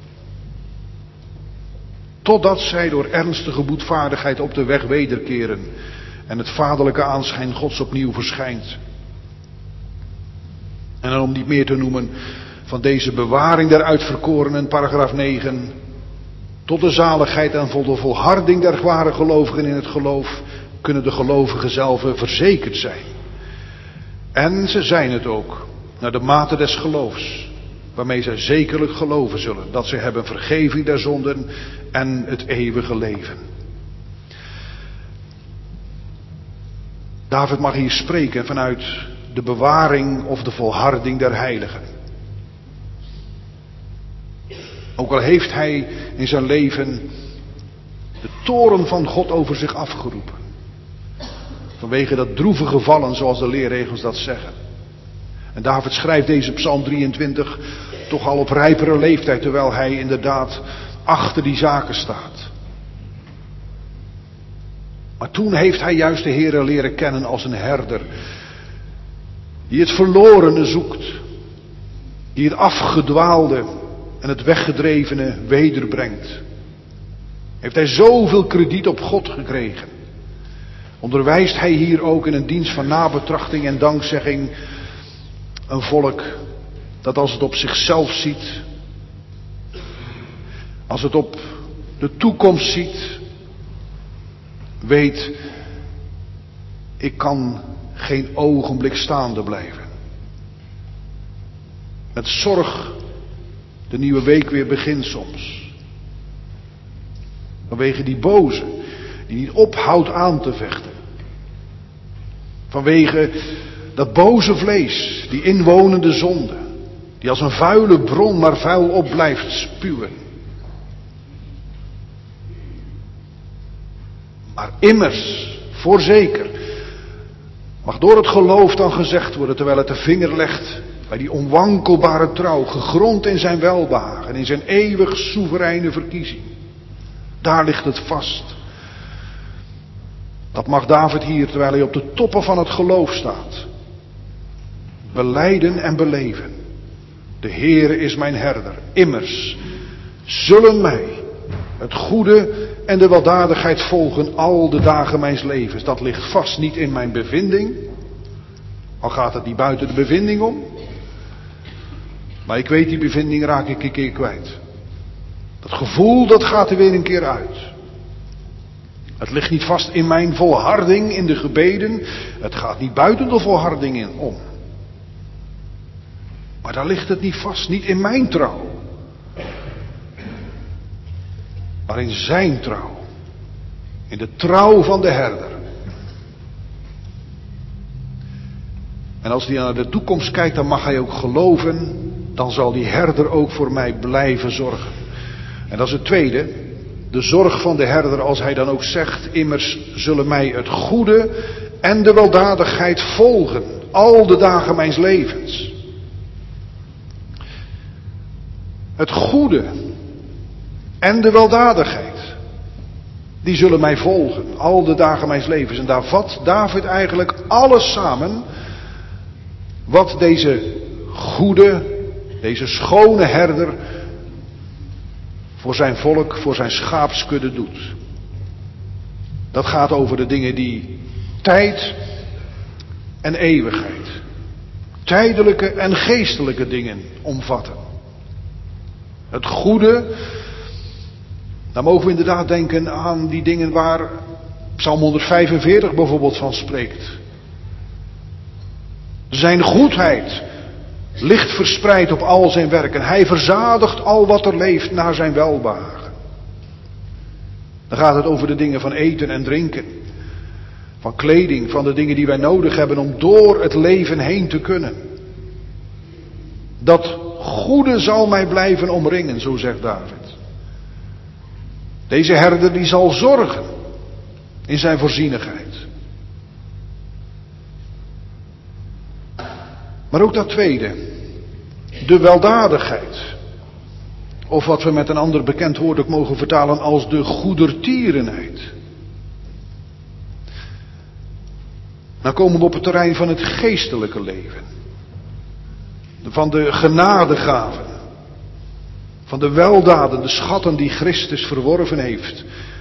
Totdat zij door ernstige boetvaardigheid op de weg wederkeren. En het vaderlijke aanschijn Gods opnieuw verschijnt. En dan om niet meer te noemen van deze bewaring der uitverkorenen, paragraaf 9. Tot de zaligheid en de volharding der ware gelovigen in het geloof kunnen de gelovigen zelf verzekerd zijn. En ze zijn het ook, naar de mate des geloofs, waarmee zij zekerlijk geloven zullen, dat ze hebben vergeving der zonden en het eeuwige leven. David mag hier spreken vanuit de bewaring of de volharding der heiligen. Ook al heeft hij in zijn leven de toorn van God over zich afgeroepen. Vanwege dat droevige vallen, zoals de leerregels dat zeggen. En David schrijft deze Psalm 23 toch al op rijpere leeftijd, terwijl hij inderdaad achter die zaken staat. Maar toen heeft hij juist de Heere leren kennen als een herder. Die het verlorene zoekt. Die het afgedwaalde en het weggedrevene wederbrengt. Heeft hij zoveel krediet op God gekregen. Onderwijst hij hier ook in een dienst van nabetrachting en dankzegging een volk dat als het op zichzelf ziet, als het op de toekomst ziet, weet, ik kan geen ogenblik staande blijven. Met zorg de nieuwe week weer begint soms. Vanwege die boze die niet ophoudt aan te vechten. Vanwege dat boze vlees, die inwonende zonde, die als een vuile bron maar vuil op blijft spuwen. Maar immers, voorzeker, Mag door het geloof dan gezegd worden, terwijl het de vinger legt bij die onwankelbare trouw, gegrond in zijn welbehagen, in zijn eeuwig soevereine verkiezing. Daar ligt het vast. Dat mag David hier, terwijl hij op de toppen van het geloof staat, belijden en beleven. De Heere is mijn herder. Immers zullen mij het goede en de weldadigheid volgen al de dagen mijns levens. Dat ligt vast niet in mijn bevinding. Al gaat het niet buiten de bevinding om. Maar ik weet, die bevinding raak ik een keer kwijt. Dat gevoel, dat gaat er weer een keer uit. Het ligt niet vast in mijn volharding in de gebeden. Het gaat niet buiten de volharding in om. Maar daar ligt het niet vast, niet in mijn trouw. Maar in zijn trouw. In de trouw van de herder. En als hij naar de toekomst kijkt, dan mag hij ook geloven. Dan zal die herder ook voor mij blijven zorgen. En dat is het tweede. De zorg van de herder, als hij dan ook zegt, immers zullen mij het goede en de weldadigheid volgen. Al de dagen mijns levens. Het goede en de weldadigheid, die zullen mij volgen. Al de dagen mijns levens. En daar vat David eigenlijk alles samen wat deze goede, deze schone herder voor zijn volk, voor zijn schaapskudde doet. Dat gaat over de dingen die tijd en eeuwigheid, tijdelijke en geestelijke dingen omvatten. Het goede, dan mogen we inderdaad denken aan die dingen waar Psalm 145 bijvoorbeeld van spreekt. Zijn goedheid ligt verspreid op al zijn werken. Hij verzadigt al wat er leeft naar zijn welbehagen. Dan gaat het over de dingen van eten en drinken. Van kleding, van de dingen die wij nodig hebben om door het leven heen te kunnen. Dat goede zal mij blijven omringen, zo zegt David. Deze herder die zal zorgen in zijn voorzienigheid. Maar ook dat tweede, de weldadigheid. Of wat we met een ander bekend woord ook mogen vertalen als de goedertierenheid. Dan komen we op het terrein van het geestelijke leven. Van de genadegaven. Van de weldaden, de schatten die Christus verworven heeft.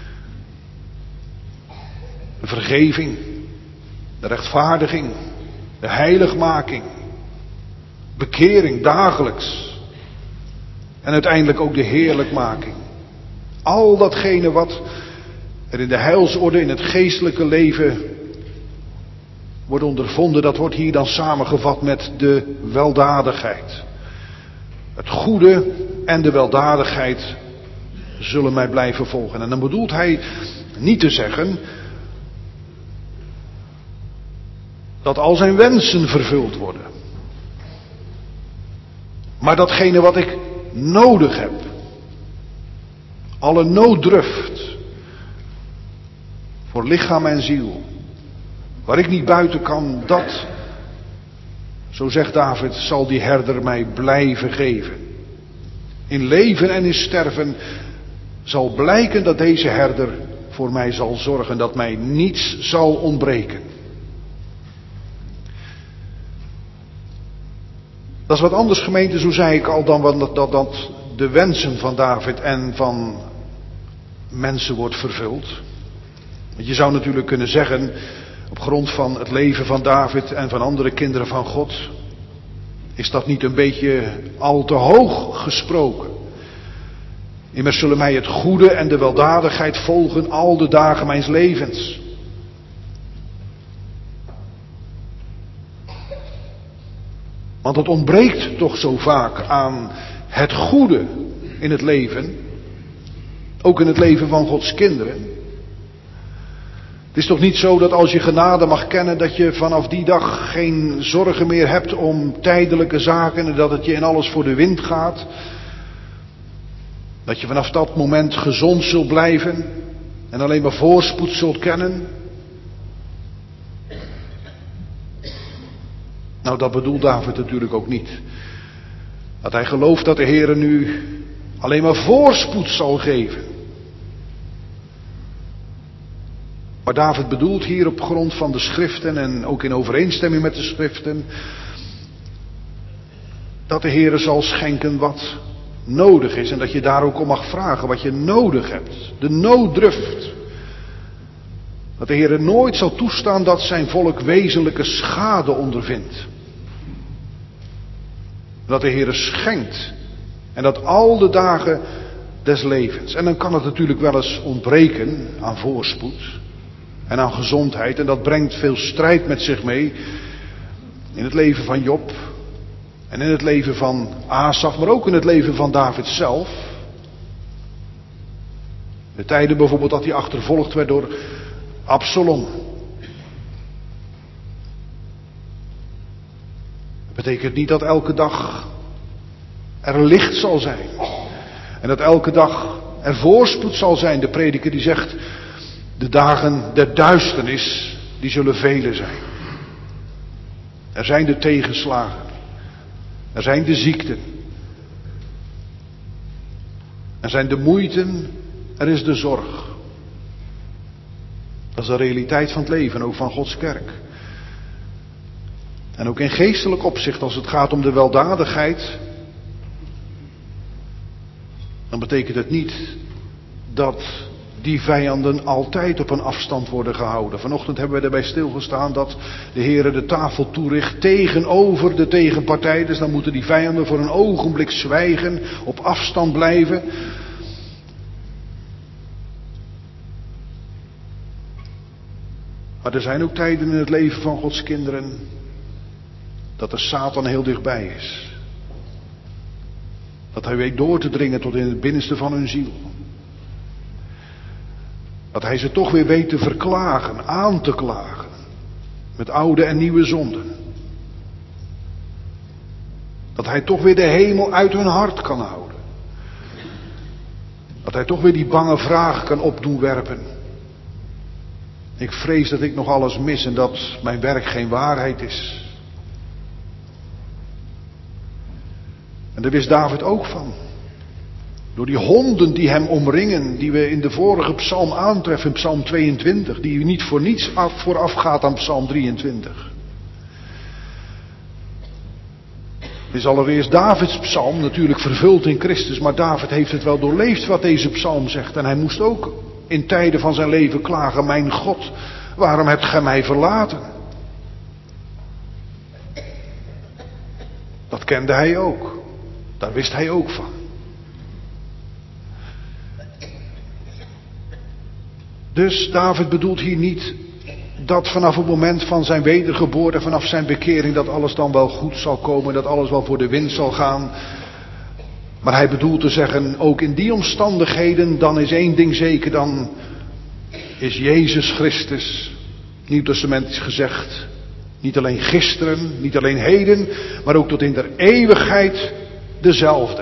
De vergeving, de rechtvaardiging, de heiligmaking, bekering dagelijks. En uiteindelijk ook de heerlijkmaking. Al datgene wat er in de heilsorde, in het geestelijke leven wordt ondervonden, dat wordt hier dan samengevat met de weldadigheid. Het goede en de weldadigheid zullen mij blijven volgen. En dan bedoelt hij niet te zeggen dat al zijn wensen vervuld worden. Maar datgene wat ik nodig heb, alle nooddruft voor lichaam en ziel, waar ik niet buiten kan, dat, zo zegt David, zal die herder mij blijven geven. In leven en in sterven zal blijken dat deze herder voor mij zal zorgen, dat mij niets zal ontbreken. Dat is wat anders, gemeente, zo zei ik al, dan dat de wensen van David en van mensen wordt vervuld. Want je zou natuurlijk kunnen zeggen, op grond van het leven van David en van andere kinderen van God, is dat niet een beetje al te hoog gesproken? Immers zullen mij het goede en de weldadigheid volgen al de dagen mijns levens. Want het ontbreekt toch zo vaak aan het goede in het leven. Ook in het leven van Gods kinderen. Het is toch niet zo dat als je genade mag kennen, dat je vanaf die dag geen zorgen meer hebt om tijdelijke zaken en dat het je in alles voor de wind gaat. Dat je vanaf dat moment gezond zult blijven en alleen maar voorspoed zult kennen. Nou, dat bedoelt David natuurlijk ook niet. Dat hij gelooft dat de Heere nu alleen maar voorspoed zal geven. Maar David bedoelt hier op grond van de schriften en ook in overeenstemming met de schriften, dat de Heere zal schenken wat nodig is en dat je daar ook om mag vragen wat je nodig hebt. De nooddruft. Dat de Heere nooit zal toestaan dat zijn volk wezenlijke schade ondervindt. Dat de Heere schenkt. En dat al de dagen des levens. En dan kan het natuurlijk wel eens ontbreken aan voorspoed. En aan gezondheid. En dat brengt veel strijd met zich mee. In het leven van Job. En in het leven van Asaf. Maar ook in het leven van David zelf. De tijden bijvoorbeeld dat hij achtervolgd werd door Absalom. Dat betekent niet dat elke dag er licht zal zijn. En dat elke dag er voorspoed zal zijn. De prediker die zegt, de dagen der duisternis, die zullen vele zijn. Er zijn de tegenslagen. Er zijn de ziekten. Er zijn de moeiten. Er is de zorg. Dat is de realiteit van het leven, ook van Gods kerk. En ook in geestelijk opzicht, als het gaat om de weldadigheid, dan betekent het niet dat die vijanden altijd op een afstand worden gehouden. Vanochtend hebben we erbij stilgestaan dat de Heere de tafel toericht tegenover de tegenpartij. Dus dan moeten die vijanden voor een ogenblik zwijgen, op afstand blijven. Maar er zijn ook tijden in het leven van Gods kinderen dat de Satan heel dichtbij is. Dat hij weet door te dringen tot in het binnenste van hun ziel. Dat hij ze toch weer weet te verklagen, aan te klagen. Met oude en nieuwe zonden. Dat hij toch weer de hemel uit hun hart kan houden. Dat hij toch weer die bange vraag kan opdoen werpen. Ik vrees dat ik nog alles mis en dat mijn werk geen waarheid is. En daar wist David ook van. Door die honden die hem omringen, die we in de vorige psalm aantreffen, psalm 22, die niet voor niets vooraf gaat aan psalm 23. Het is allereerst Davids psalm, natuurlijk vervuld in Christus, maar David heeft het wel doorleefd wat deze psalm zegt. En hij moest ook in tijden van zijn leven klagen, mijn God, waarom hebt gij mij verlaten? Dat kende hij ook. Daar wist hij ook van. Dus David bedoelt hier niet dat vanaf het moment van zijn wedergeboorte, vanaf zijn bekering, dat alles dan wel goed zal komen, dat alles wel voor de wind zal gaan. Maar hij bedoelt te zeggen, ook in die omstandigheden, dan is één ding zeker, dan is Jezus Christus, Nieuwtestamentisch gezegd, niet alleen gisteren, niet alleen heden, maar ook tot in der eeuwigheid dezelfde.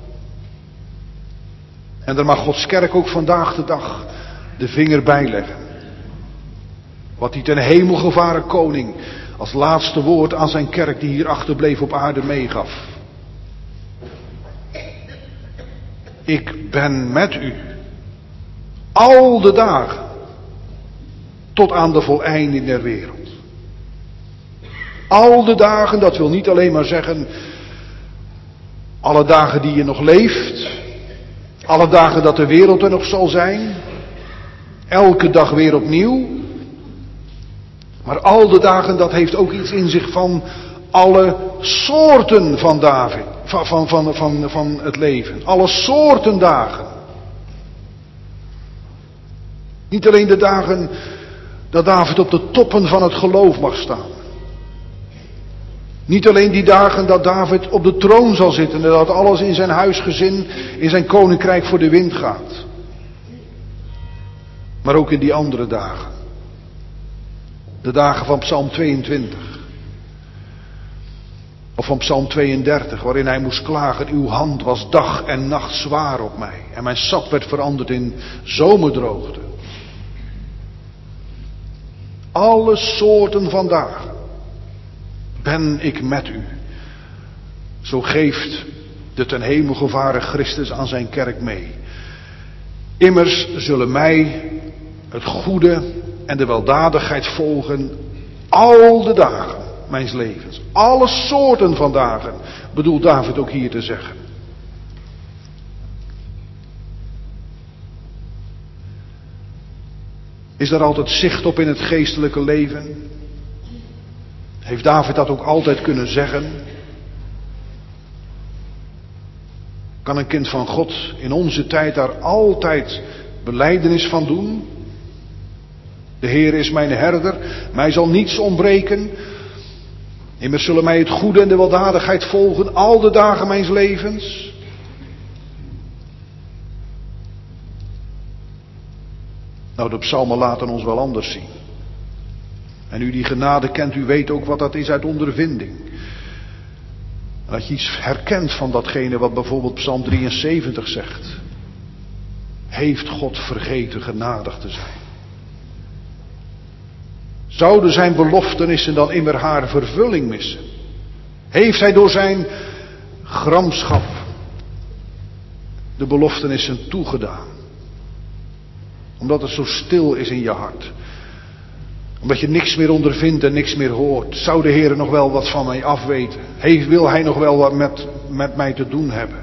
En daar mag Gods kerk ook vandaag de dag de vinger bij leggen. Wat die ten hemel gevaren koning als laatste woord aan zijn kerk die hier achterbleef op aarde meegaf. Ik ben met u al de dagen tot aan de voleinding der wereld. Al de dagen, dat wil niet alleen maar zeggen alle dagen die je nog leeft, alle dagen dat de wereld er nog zal zijn, elke dag weer opnieuw. Maar al de dagen, dat heeft ook iets in zich van alle soorten van David, van het leven. Alle soorten dagen. Niet alleen de dagen dat David op de toppen van het geloof mag staan. Niet alleen die dagen dat David op de troon zal zitten en dat alles in zijn huisgezin, in zijn koninkrijk voor de wind gaat. Maar ook in die andere dagen. De dagen van Psalm 22. Of van Psalm 32, waarin hij moest klagen, uw hand was dag en nacht zwaar op mij. En mijn sap werd veranderd in zomerdroogte. Alle soorten van dagen. ben ik met u. Zo geeft de ten hemel gevaren Christus aan zijn kerk mee. Immers zullen mij het goede en de weldadigheid volgen al de dagen mijns levens. Alle soorten van dagen, bedoelt David ook hier te zeggen. Is daar altijd zicht op in het geestelijke leven? Heeft David dat ook altijd kunnen zeggen? Kan een kind van God in onze tijd daar altijd belijdenis van doen? De Heer is mijn herder, mij zal niets ontbreken. Immers zullen mij het goede en de weldadigheid volgen al de dagen mijns levens. Nou, de psalmen laten ons wel anders zien. En u die genade kent, u weet ook wat dat is uit ondervinding. En dat je iets herkent van datgene wat bijvoorbeeld Psalm 73 zegt. Heeft God vergeten genadig te zijn? Zouden zijn beloftenissen dan immer haar vervulling missen? Heeft hij door zijn gramschap de beloftenissen toegedaan? Omdat het zo stil is in je hart. Omdat je niks meer ondervindt en niks meer hoort. Zou de Heer nog wel wat van mij afweten? Wil hij nog wel wat met mij te doen hebben?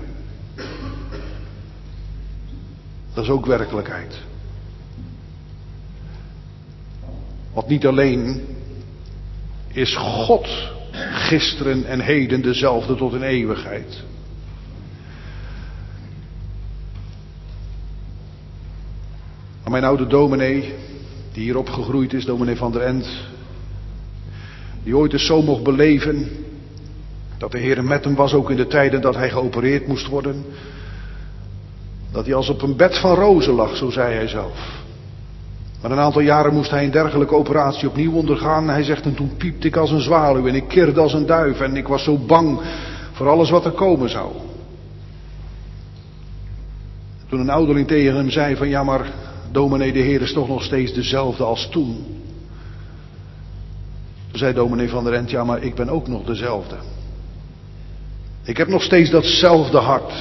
Dat is ook werkelijkheid. Want niet alleen is God gisteren en heden dezelfde tot in eeuwigheid. Maar mijn oude dominee, die hier opgegroeid is, dominee van der End, die ooit eens zo mocht beleven dat de Heer met hem was, ook in de tijden dat hij geopereerd moest worden, dat hij als op een bed van rozen lag, zo zei hij zelf. Maar een aantal jaren moest hij een dergelijke operatie opnieuw ondergaan. Hij zegt, en toen piepte ik als een zwaluw en ik kirde als een duif en ik was zo bang voor alles wat er komen zou. Toen een ouderling tegen hem zei van, ja maar dominee, de Heer is toch nog steeds dezelfde als toen. Toen zei dominee van der End, ja maar ik ben ook nog dezelfde. Ik heb nog steeds datzelfde hart.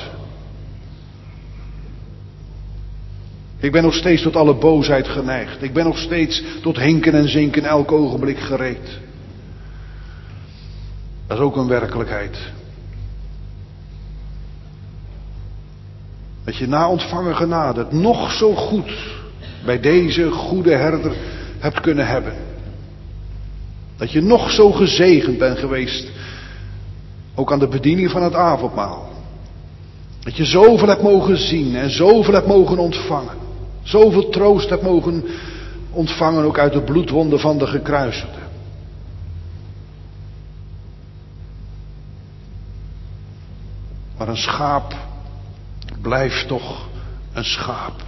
Ik ben nog steeds tot alle boosheid geneigd. Ik ben nog steeds tot hinken en zinken elk ogenblik gereed. Dat is ook een werkelijkheid. Dat je na ontvangen genade het nog zo goed bij deze goede herder hebt kunnen hebben. Dat je nog zo gezegend bent geweest. Ook aan de bediening van het avondmaal. Dat je zoveel hebt mogen zien en zoveel hebt mogen ontvangen. Zoveel troost hebt mogen ontvangen ook uit de bloedwonden van de gekruisigde. Maar een schaap blijft toch een schaap.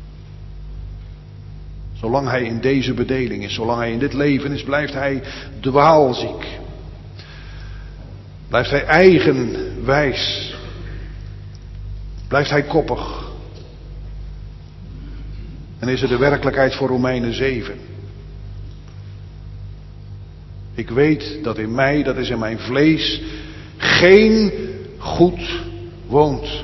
Zolang hij in deze bedeling is, zolang hij in dit leven is, blijft hij dwaalziek. Blijft hij eigenwijs. Blijft hij koppig. En is er de werkelijkheid voor Romeinen 7. Ik weet dat in mij, dat is in mijn vlees, geen goed woont.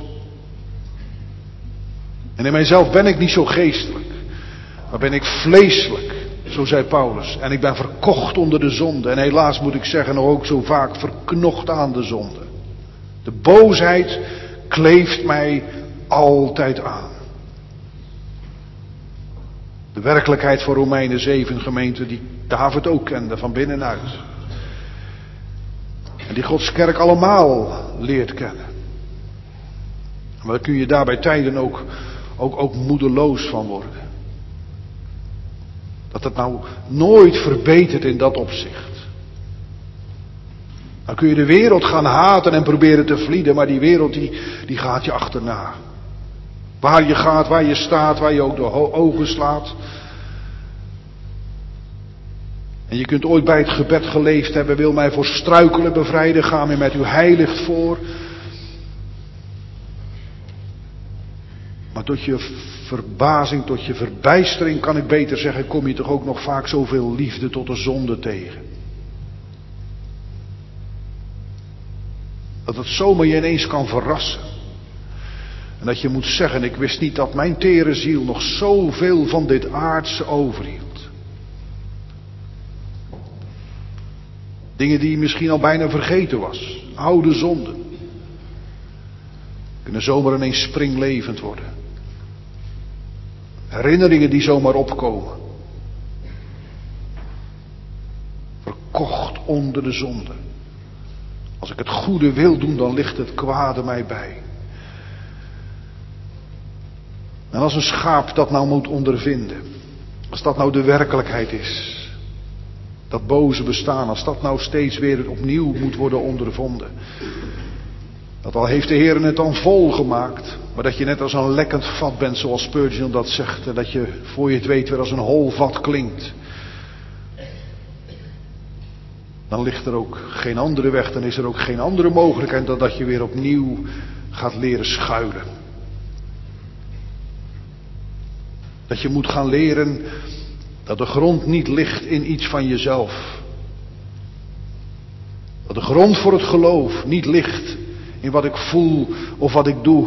En in mijzelf ben ik niet zo geestelijk, maar ben ik vleeselijk, zo zei Paulus. En ik ben verkocht onder de zonde. En helaas moet ik zeggen, nog ook zo vaak verknocht aan de zonde. De boosheid kleeft mij altijd aan. De werkelijkheid van Romeinen 7, gemeente, die David ook kende van binnenuit. En die Gods kerk allemaal leert kennen. Maar dan kun je daar bij tijden ook moedeloos van worden. Dat het nou nooit verbetert in dat opzicht. Dan kun je de wereld gaan haten en proberen te vlieden, maar die wereld die gaat je achterna. Waar je gaat, waar je staat, waar je ook de ogen slaat. En je kunt ooit bij het gebed geleefd hebben, wil mij voor struikelen bevrijden, ga mij met uw heiligt voor. Maar tot je verbazing, tot je verbijstering, kan ik beter zeggen, kom je toch ook nog vaak zoveel liefde tot de zonde tegen. Dat het zomaar je ineens kan verrassen. En dat je moet zeggen, ik wist niet dat mijn tere ziel nog zoveel van dit aardse overhield. Dingen die misschien al bijna vergeten was. Oude zonden. Kunnen zomaar ineens springlevend worden. Herinneringen die zomaar opkomen. Verkocht onder de zonde. Als ik het goede wil doen, dan ligt het kwade mij bij. En als een schaap dat nou moet ondervinden. Als dat nou de werkelijkheid is. Dat boze bestaan, als dat nou steeds weer opnieuw moet worden ondervonden. Dat al heeft de Heer het dan vol gemaakt. Maar dat je net als een lekkend vat bent, zoals Spurgeon dat zegt. En dat je, voor je het weet, weer als een hol vat klinkt. Dan ligt er ook geen andere weg, dan is er ook geen andere mogelijkheid dan dat je weer opnieuw gaat leren schuilen. Dat je moet gaan leren dat de grond niet ligt in iets van jezelf. Dat de grond voor het geloof niet ligt in wat ik voel of wat ik doe.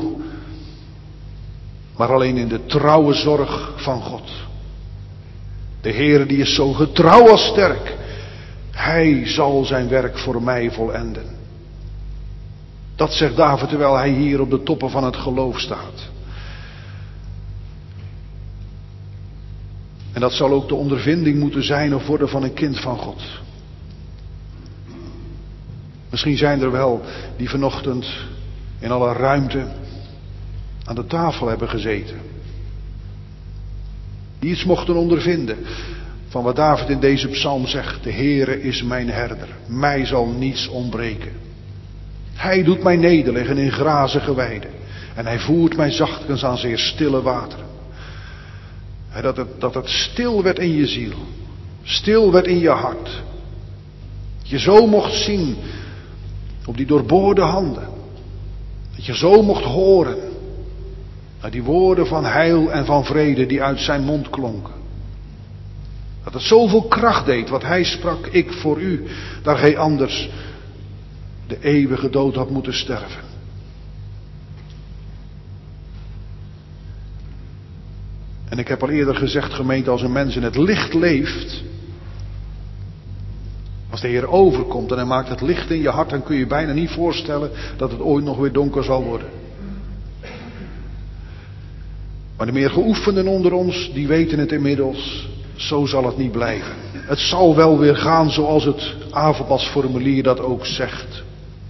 Maar alleen in de trouwe zorg van God. De Heere die is zo getrouw als sterk. Hij zal zijn werk voor mij volenden. Dat zegt David terwijl hij hier op de toppen van het geloof staat. En dat zal ook de ondervinding moeten zijn of worden van een kind van God. Misschien zijn er wel die vanochtend in alle ruimte aan de tafel hebben gezeten. Die iets mochten ondervinden van wat David in deze psalm zegt. De Heere is mijn herder, mij zal niets ontbreken. Hij doet mij nederliggen in grazige weiden. En hij voert mij zachtkens aan zeer stille wateren. Dat het stil werd in je ziel. Stil werd in je hart. Dat je zo mocht zien op die doorboorde handen. Dat je zo mocht horen naar die woorden van heil en van vrede die uit zijn mond klonken. Dat het zoveel kracht deed wat hij sprak, ik voor u, daar gij anders de eeuwige dood had moeten sterven. En ik heb al eerder gezegd, gemeente, als een mens in het licht leeft, als de Heer overkomt en hij maakt het licht in je hart, dan kun je je bijna niet voorstellen dat het ooit nog weer donker zal worden. Maar de meer geoefenden onder ons, die weten het inmiddels, zo zal het niet blijven. Het zal wel weer gaan zoals het avondmaalsformulier dat ook zegt.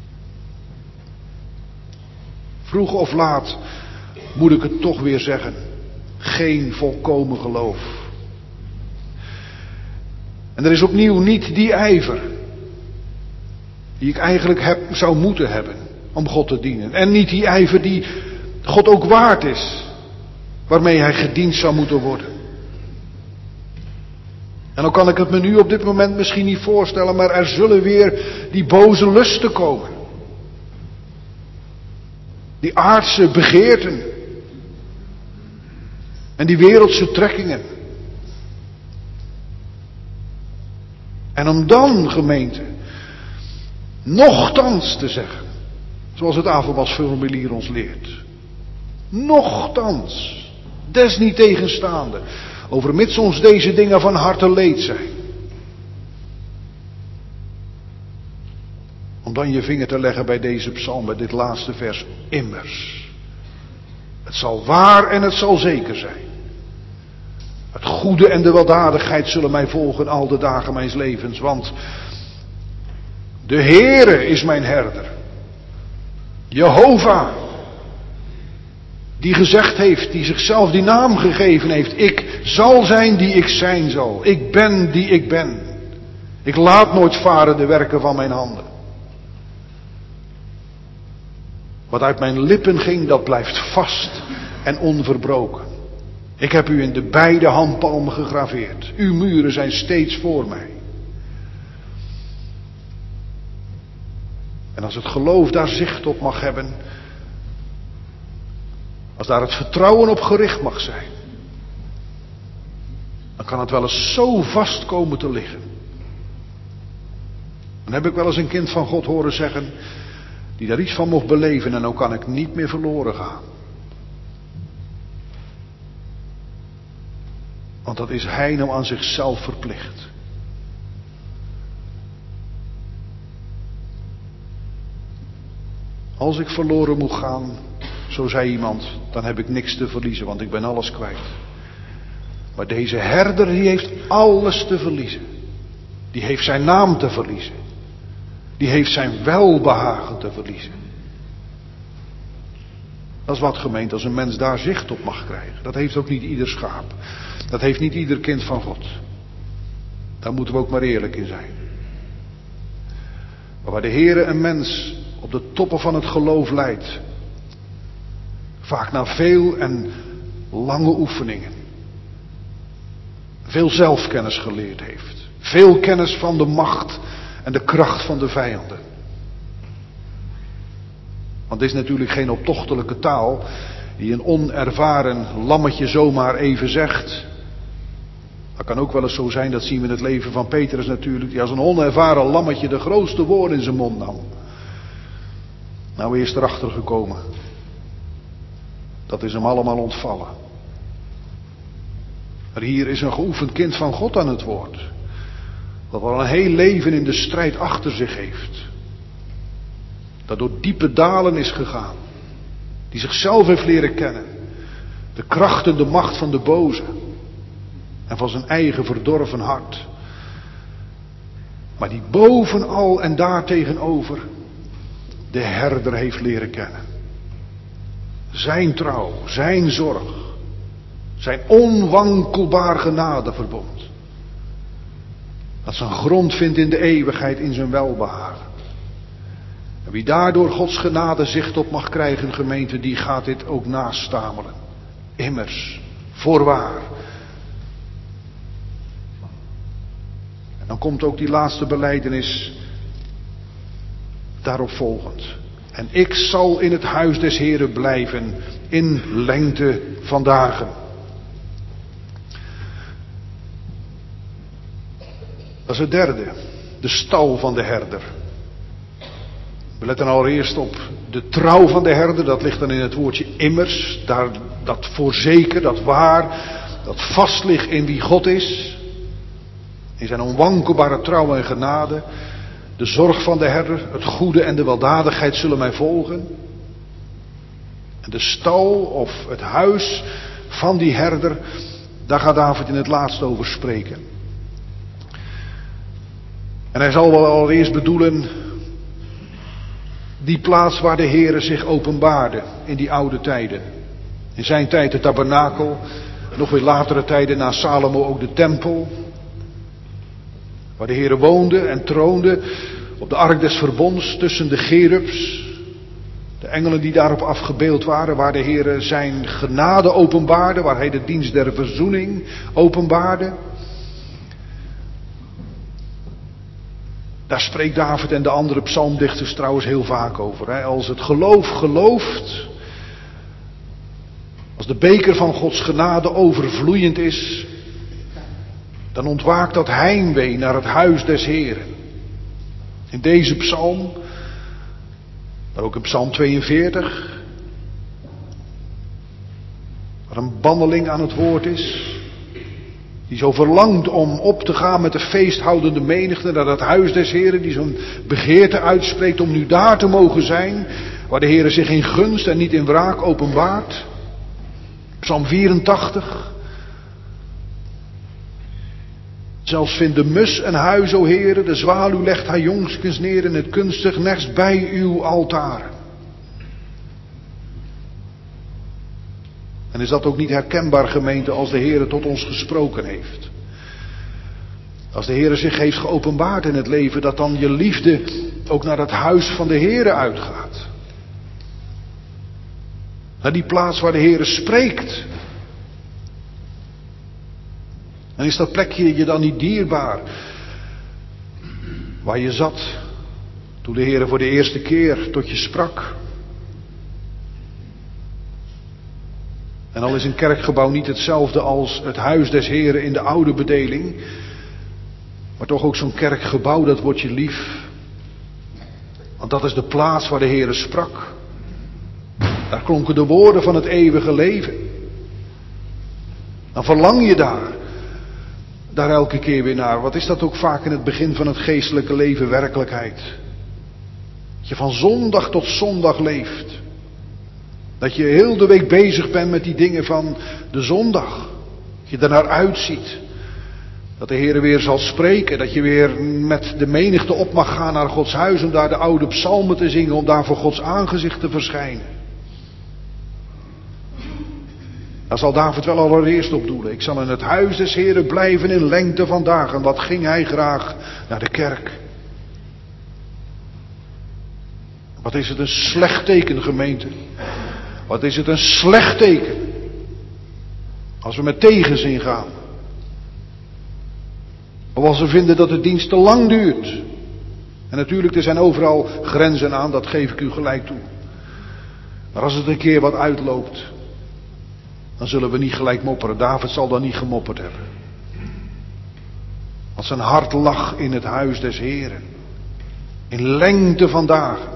Vroeg of laat moet ik het toch weer zeggen. Geen volkomen geloof. En er is opnieuw niet die ijver die ik eigenlijk zou moeten hebben om God te dienen. En niet die ijver die God ook waard is, waarmee hij gediend zou moeten worden. En dan kan ik het me nu op dit moment misschien niet voorstellen, maar er zullen weer die boze lusten komen. Die aardse begeerten. En die wereldse trekkingen. En om dan, gemeente, nochtans te zeggen, zoals het avondmaalsformulier ons leert. Nochtans, desniettegenstaande, overmits ons deze dingen van harte leed zijn. Om dan je vinger te leggen bij deze psalm, bij dit laatste vers, immers. Het zal waar en het zal zeker zijn. Het goede en de weldadigheid zullen mij volgen al de dagen mijns levens, want de Heere is mijn herder. Jehovah, die gezegd heeft, die zichzelf die naam gegeven heeft, ik zal zijn die ik zijn zal. Ik ben die ik ben. Ik laat nooit varen de werken van mijn handen. Wat uit mijn lippen ging, dat blijft vast en onverbroken. Ik heb u in de beide handpalmen gegraveerd. Uw muren zijn steeds voor mij. En als het geloof daar zicht op mag hebben, als daar het vertrouwen op gericht mag zijn, dan kan het wel eens zo vast komen te liggen. Dan heb ik wel eens een kind van God horen zeggen, die daar iets van mocht beleven en dan kan ik niet meer verloren gaan. Want dat is hij nou aan zichzelf verplicht. Als ik verloren moet gaan, zo zei iemand, dan heb ik niks te verliezen, want ik ben alles kwijt. Maar deze herder, die heeft alles te verliezen. Die heeft zijn naam te verliezen. Die heeft zijn welbehagen te verliezen. Dat is wat, gemeente, als een mens daar zicht op mag krijgen. Dat heeft ook niet ieder schaap. Dat heeft niet ieder kind van God. Daar moeten we ook maar eerlijk in zijn. Maar waar de Heere een mens op de toppen van het geloof leidt, vaak na veel en lange oefeningen, veel zelfkennis geleerd heeft, veel kennis van de macht en de kracht van de vijanden. Want dit is natuurlijk geen optochtelijke taal die een onervaren lammetje zomaar even zegt. Dat kan ook wel eens zo zijn, dat zien we in het leven van Petrus natuurlijk, die als een onervaren lammetje de grootste woorden in zijn mond nam. Nou, eerst erachter gekomen. Dat is hem allemaal ontvallen. Maar hier is een geoefend kind van God aan het woord. Dat al een heel leven in de strijd achter zich heeft. Dat door diepe dalen is gegaan. Die zichzelf heeft leren kennen. De kracht en de macht van de boze. En van zijn eigen verdorven hart. Maar die bovenal en daartegenover de herder heeft leren kennen. Zijn trouw, zijn zorg. Zijn onwankelbaar genadeverbond. Dat zijn grond vindt in de eeuwigheid in zijn welbehagen. En wie daardoor Gods genade zicht op mag krijgen, gemeente, die gaat dit ook nastamelen. Immers, voorwaar. En dan komt ook die laatste belijdenis daarop volgend. En ik zal in het huis des Heren blijven in lengte van dagen. Dat is het derde. De stal van de herder. We letten allereerst op de trouw van de herder. Dat ligt dan in het woordje immers. Daar, dat voorzeker, dat waar. Dat vast ligt in wie God is. In zijn onwankelbare trouw en genade. De zorg van de herder, het goede en de weldadigheid zullen mij volgen. En de stal of het huis van die herder, daar gaat David in het laatst over spreken. En hij zal wel allereerst bedoelen die plaats waar de Heere zich openbaarde in die oude tijden. In zijn tijd de tabernakel, nog weer latere tijden na Salomo ook de tempel. Waar de Heere woonde en troonde op de ark des verbonds tussen de cherubs. De engelen die daarop afgebeeld waren. Waar de Heere zijn genade openbaarde. Waar hij de dienst der verzoening openbaarde. Daar spreekt David en de andere psalmdichters trouwens heel vaak over. Als het geloof gelooft. Als de beker van Gods genade overvloeiend is. Dan ontwaakt dat heimwee naar het huis des Heren. In deze psalm, maar ook in psalm 42, waar een banneling aan het woord is, die zo verlangt om op te gaan met de feesthoudende menigte naar het huis des Heren, die zo'n begeerte uitspreekt om nu daar te mogen zijn, waar de Heren zich in gunst en niet in wraak openbaart. Psalm 84. Zelfs vindt de mus een huis, o Heere, de zwaluw legt haar jongskens neer in het kunstig nest bij uw altaren. En is dat ook niet herkenbaar, gemeente, als de Heere tot ons gesproken heeft? Als de Heere zich heeft geopenbaard in het leven, dat dan je liefde ook naar het huis van de Heere uitgaat. Naar die plaats waar de Heere spreekt. En is dat plekje je dan niet dierbaar? Waar je zat toen de Heere voor de eerste keer tot je sprak. En al is een kerkgebouw niet hetzelfde als het huis des Heren in de oude bedeling. Maar toch ook zo'n kerkgebouw, dat wordt je lief. Want dat is de plaats waar de Heere sprak. Daar klonken de woorden van het eeuwige leven. Dan verlang je daar elke keer weer naar. Wat is dat ook vaak in het begin van het geestelijke leven werkelijkheid? Dat je van zondag tot zondag leeft. Dat je heel de week bezig bent met die dingen van de zondag. Dat je er naar uitziet. Dat de Heer weer zal spreken. Dat je weer met de menigte op mag gaan naar Gods huis. Om daar de oude psalmen te zingen. Om daar voor Gods aangezicht te verschijnen. Daar zal David wel allereerst op doelen. Ik zal in het huis des Heeren blijven in lengte van dagen. Wat ging hij graag naar de kerk. Wat is het een slecht teken, gemeente. Wat is het een slecht teken. Als we met tegenzin gaan. Of als we vinden dat de dienst te lang duurt. En natuurlijk, er zijn overal grenzen aan, dat geef ik u gelijk toe. Maar als het een keer wat uitloopt, dan zullen we niet gelijk mopperen. David zal dan niet gemopperd hebben. Want zijn hart lag in het huis des Heren. In lengte van dagen.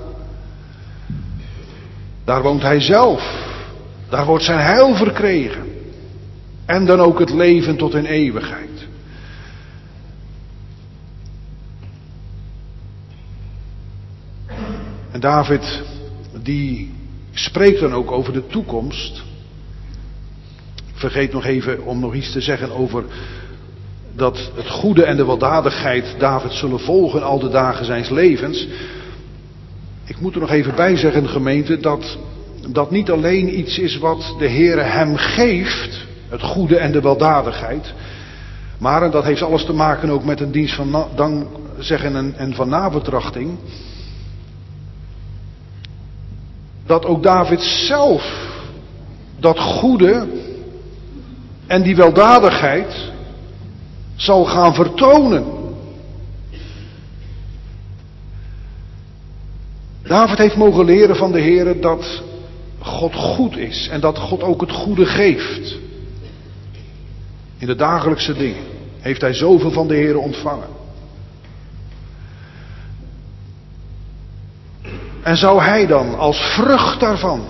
Daar woont hij zelf. Daar wordt zijn heil verkregen. En dan ook het leven tot in eeuwigheid. En David, die spreekt dan ook over de toekomst. Vergeet nog even om nog iets te zeggen over dat het goede en de weldadigheid David zullen volgen al de dagen zijns levens. Ik moet er nog even bij zeggen, gemeente, dat dat niet alleen iets is wat de Heere hem geeft, het goede en de weldadigheid. Maar, en dat heeft alles te maken ook met een dienst van dankzeggen en van nabetrachting. Dat ook David zelf dat goede en die weldadigheid zal gaan vertonen. David heeft mogen leren van de Heere dat God goed is en dat God ook het goede geeft. In de dagelijkse dingen heeft hij zoveel van de Heere ontvangen. En zou hij dan als vrucht daarvan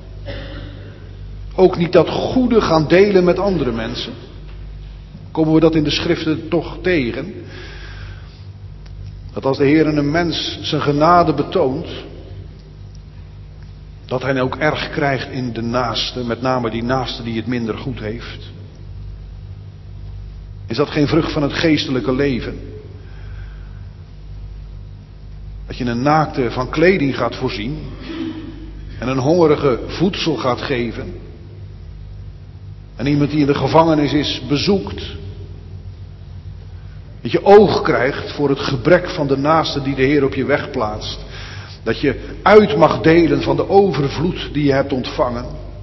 ook niet dat goede gaan delen met andere mensen? Komen we dat in de schriften toch tegen? Dat als de Heer een mens zijn genade betoont, dat hij ook erg krijgt in de naaste, met name die naaste die het minder goed heeft. Is dat geen vrucht van het geestelijke leven? Dat je een naakte van kleding gaat voorzien en een hongerige voedsel gaat geven. En iemand die in de gevangenis is bezoekt. Dat je oog krijgt voor het gebrek van de naaste die de Heer op je weg plaatst. Dat je uit mag delen van de overvloed die je hebt ontvangen.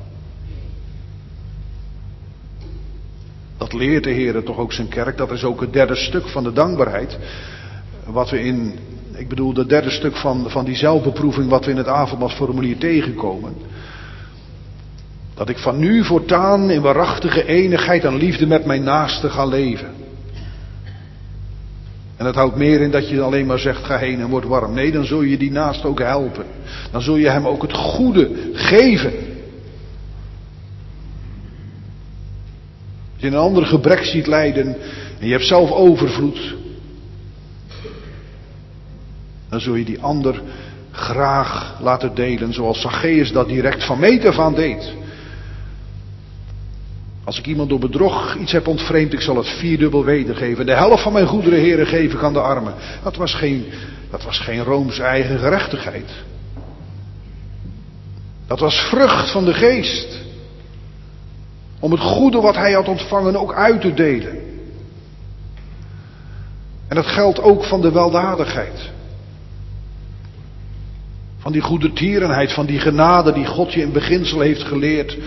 Dat leert de Heer toch ook zijn kerk. Dat is ook het derde stuk van de dankbaarheid. Wat we het derde stuk van die zelfbeproeving wat we in het avondmaalsformulier tegenkomen. Dat ik van nu voortaan in waarachtige enigheid en liefde met mijn naaste ga leven. En dat houdt meer in dat je alleen maar zegt, ga heen en word warm. Nee, dan zul je die naaste ook helpen. Dan zul je hem ook het goede geven. Als je een ander gebrek ziet lijden en je hebt zelf overvloed, dan zul je die ander graag laten delen, zoals Zacchaeus dat direct van meet af aan deed. Als ik iemand door bedrog iets heb ontvreemd, ik zal het vierdubbel wedergeven. De helft van mijn goederen, Heere, geef ik aan de armen. Dat was geen Rooms eigen gerechtigheid. Dat was vrucht van de geest. Om het goede wat hij had ontvangen ook uit te delen. En dat geldt ook van de weldadigheid. Van die goedertierenheid, van die genade die God je in beginsel heeft geleerd.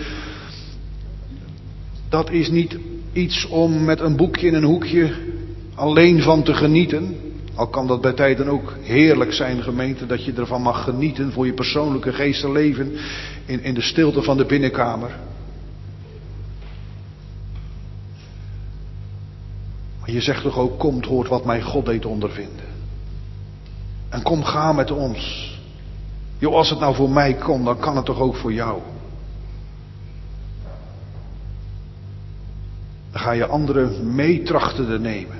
Dat is niet iets om met een boekje in een hoekje alleen van te genieten. Al kan dat bij tijden ook heerlijk zijn, gemeente, dat je ervan mag genieten voor je persoonlijke geestenleven in de stilte van de binnenkamer. Maar je zegt toch ook, komt, hoort wat mijn God deed ondervinden. En kom, ga met ons Joh, als het nou voor mij kon, dan kan het toch ook voor jou. Dan ga je anderen mee trachten te nemen.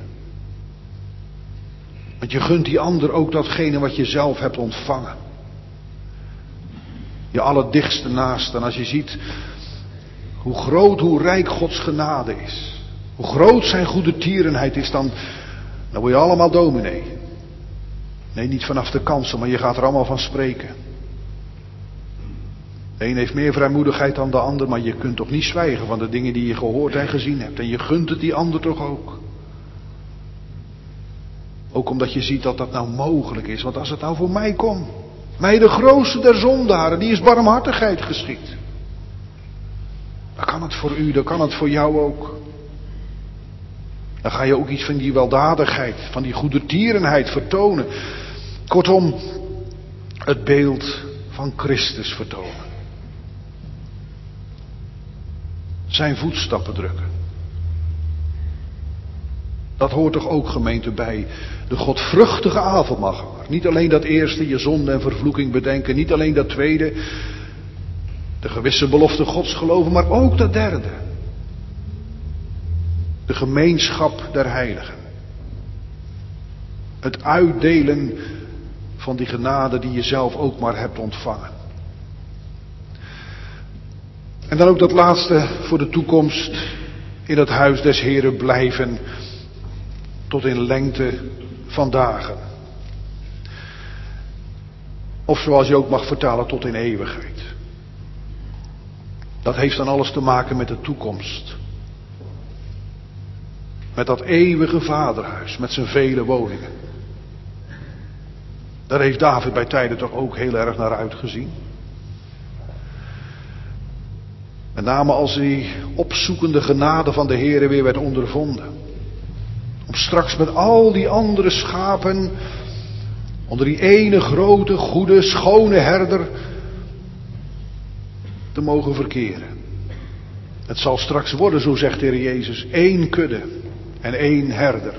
Want je gunt die ander ook datgene wat je zelf hebt ontvangen. Je allerdichtste naast. En als je ziet hoe groot, hoe rijk Gods genade is. Hoe groot zijn goede tierenheid is, dan word je allemaal dominee. Nee, niet vanaf de kansen, maar je gaat er allemaal van spreken. De een heeft meer vrijmoedigheid dan de ander, maar je kunt toch niet zwijgen van de dingen die je gehoord en gezien hebt. En je gunt het die ander toch ook. Ook omdat je ziet dat dat nou mogelijk is. Want als het nou voor mij kon, mij de grootste der zondaren, die is barmhartigheid geschied. Dan kan het voor u, dan kan het voor jou ook. Dan ga je ook iets van die weldadigheid, van die goedertierenheid vertonen. Kortom, het beeld van Christus vertonen. Zijn voetstappen drukken. Dat hoort toch ook, gemeente, bij de godvruchtige avondmaalganger. Niet alleen dat eerste, je zonde en vervloeking bedenken. Niet alleen dat tweede, de gewisse belofte Gods geloven. Maar ook dat derde. De gemeenschap der heiligen. Het uitdelen van die genade die je zelf ook maar hebt ontvangen. En dan ook dat laatste voor de toekomst. In het huis des Heren blijven tot in lengte van dagen. Of zoals je ook mag vertalen, tot in eeuwigheid. Dat heeft dan alles te maken met de toekomst. Met dat eeuwige vaderhuis, met zijn vele woningen. Daar heeft David bij tijden toch ook heel erg naar uitgezien. Met name als die opzoekende genade van de Heere weer werd ondervonden. Om straks met al die andere schapen onder die ene grote, goede, schone herder te mogen verkeren. Het zal straks worden, zo zegt de Heer Jezus, 1 kudde en 1 herder.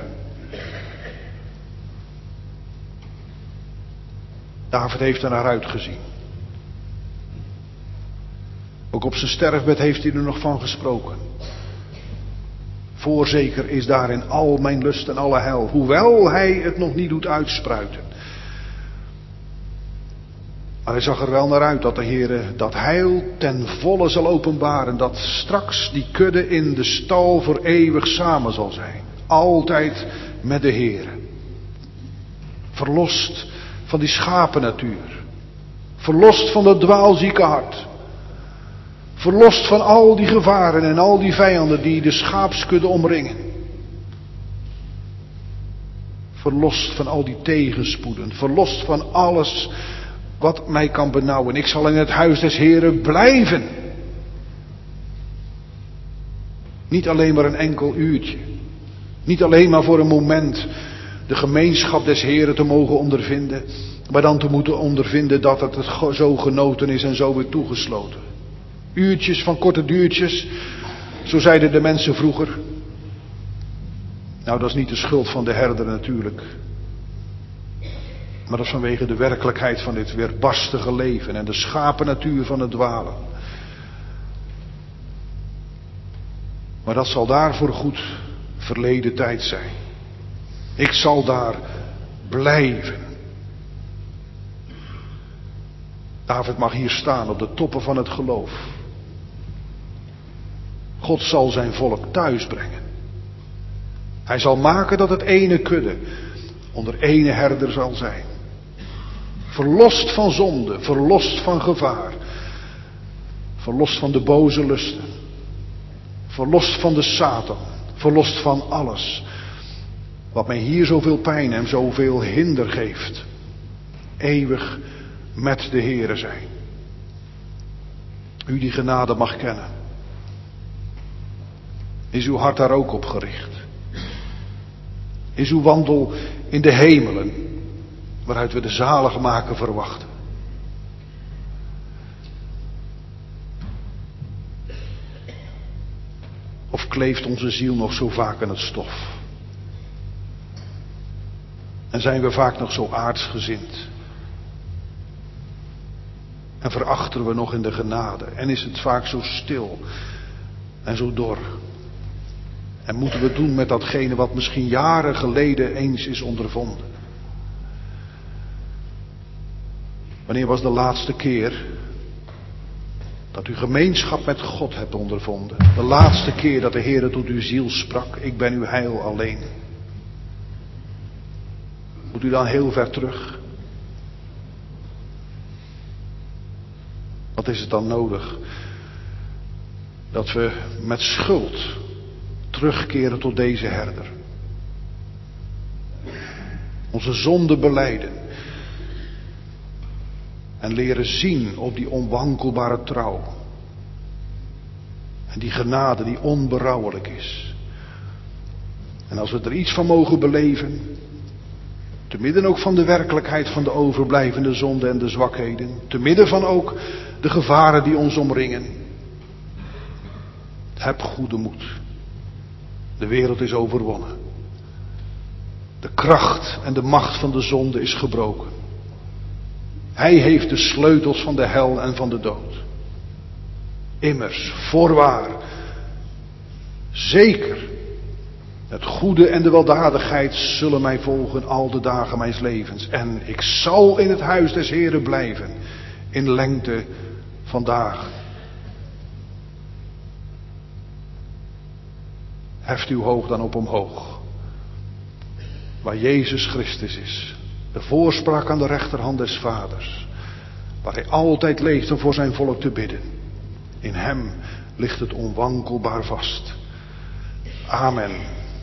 David heeft er naar uitgezien. Ook op zijn sterfbed heeft hij er nog van gesproken. Voorzeker is daarin al mijn lust en alle heil, hoewel hij het nog niet doet uitspruiten. Maar hij zag er wel naar uit dat de Heere dat heil ten volle zal openbaren. Dat straks die kudde in de stal voor eeuwig samen zal zijn. Altijd met de Heere. Verlost van die schapennatuur. Verlost van dat dwaalzieke hart. Verlost van al die gevaren en al die vijanden die de schaapskudde omringen. Verlost van al die tegenspoeden. Verlost van alles wat mij kan benauwen. Ik zal in het huis des Heren blijven. Niet alleen maar een enkel uurtje. Niet alleen maar voor een moment de gemeenschap des Heren te mogen ondervinden. Maar dan te moeten ondervinden dat het zo genoten is en zo weer toegesloten. Uurtjes van korte duurtjes, zo zeiden de mensen vroeger. Nou, dat is niet de schuld van de herder natuurlijk. Maar dat is vanwege de werkelijkheid van dit weerbarstige leven en de schapennatuur van het dwalen. Maar dat zal daar voor goed verleden tijd zijn. Ik zal daar blijven. David mag hier staan op de toppen van het geloof. God zal zijn volk thuis brengen. Hij zal maken dat het ene kudde onder ene herder zal zijn. Verlost van zonde, verlost van gevaar. Verlost van de boze lusten. Verlost van de Satan. Verlost van alles wat mij hier zoveel pijn en zoveel hinder geeft. Eeuwig met de Heere zijn. U die genade mag kennen. Is uw hart daar ook op gericht? Is uw wandel in de hemelen, waaruit we de zaligmaker verwachten? Of kleeft onze ziel nog zo vaak aan het stof? En zijn we vaak nog zo aardsgezind? En verachteren we nog in de genade. En is het vaak zo stil en zo dor. En moeten we doen met datgene wat misschien jaren geleden eens is ondervonden. Wanneer was de laatste keer dat u gemeenschap met God hebt ondervonden? De laatste keer dat de Heer tot uw ziel sprak. Ik ben uw heil alleen. Moet u dan heel ver terug? Wat is het dan nodig? Dat we met schuld terugkeren tot deze herder. Onze zonde belijden. En leren zien op die onwankelbare trouw. En die genade die onberouwelijk is. En als we er iets van mogen beleven, te midden ook van de werkelijkheid van de overblijvende zonde en de zwakheden, te midden van ook de gevaren die ons omringen. Heb goede moed. De wereld is overwonnen. De kracht en de macht van de zonde is gebroken. Hij heeft de sleutels van de hel en van de dood. Immers, voorwaar, zeker, het goede en de weldadigheid zullen mij volgen al de dagen mijns levens. En ik zal in het huis des Heren blijven, in lengte van dagen. Heft uw hoofd dan op omhoog, waar Jezus Christus is. De voorspraak aan de rechterhand des Vaders. Waar hij altijd leeft om voor zijn volk te bidden. In hem ligt het onwankelbaar vast. Amen.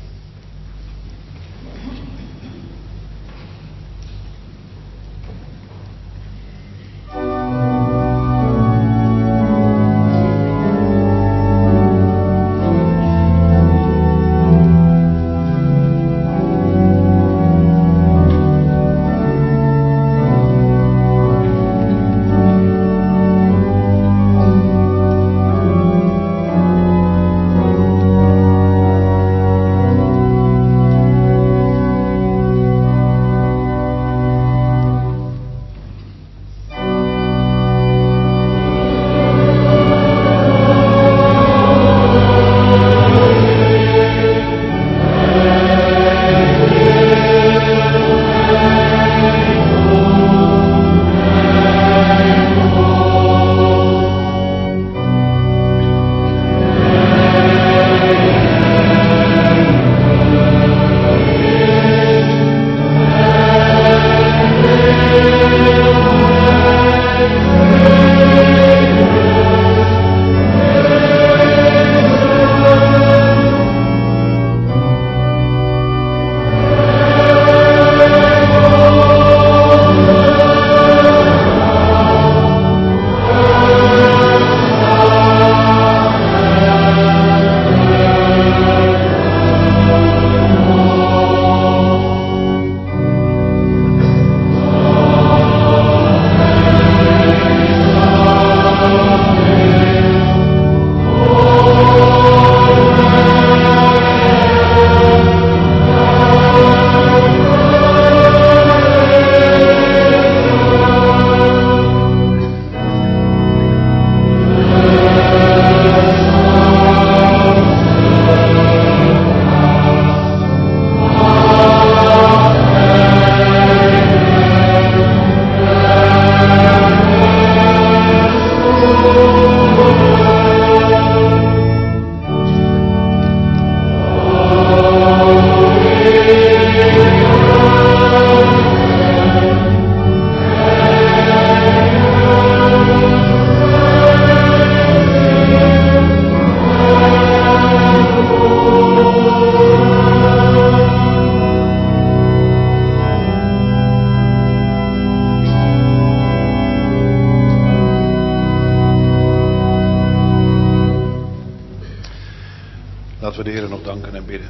Laten we de Heer nog danken en bidden.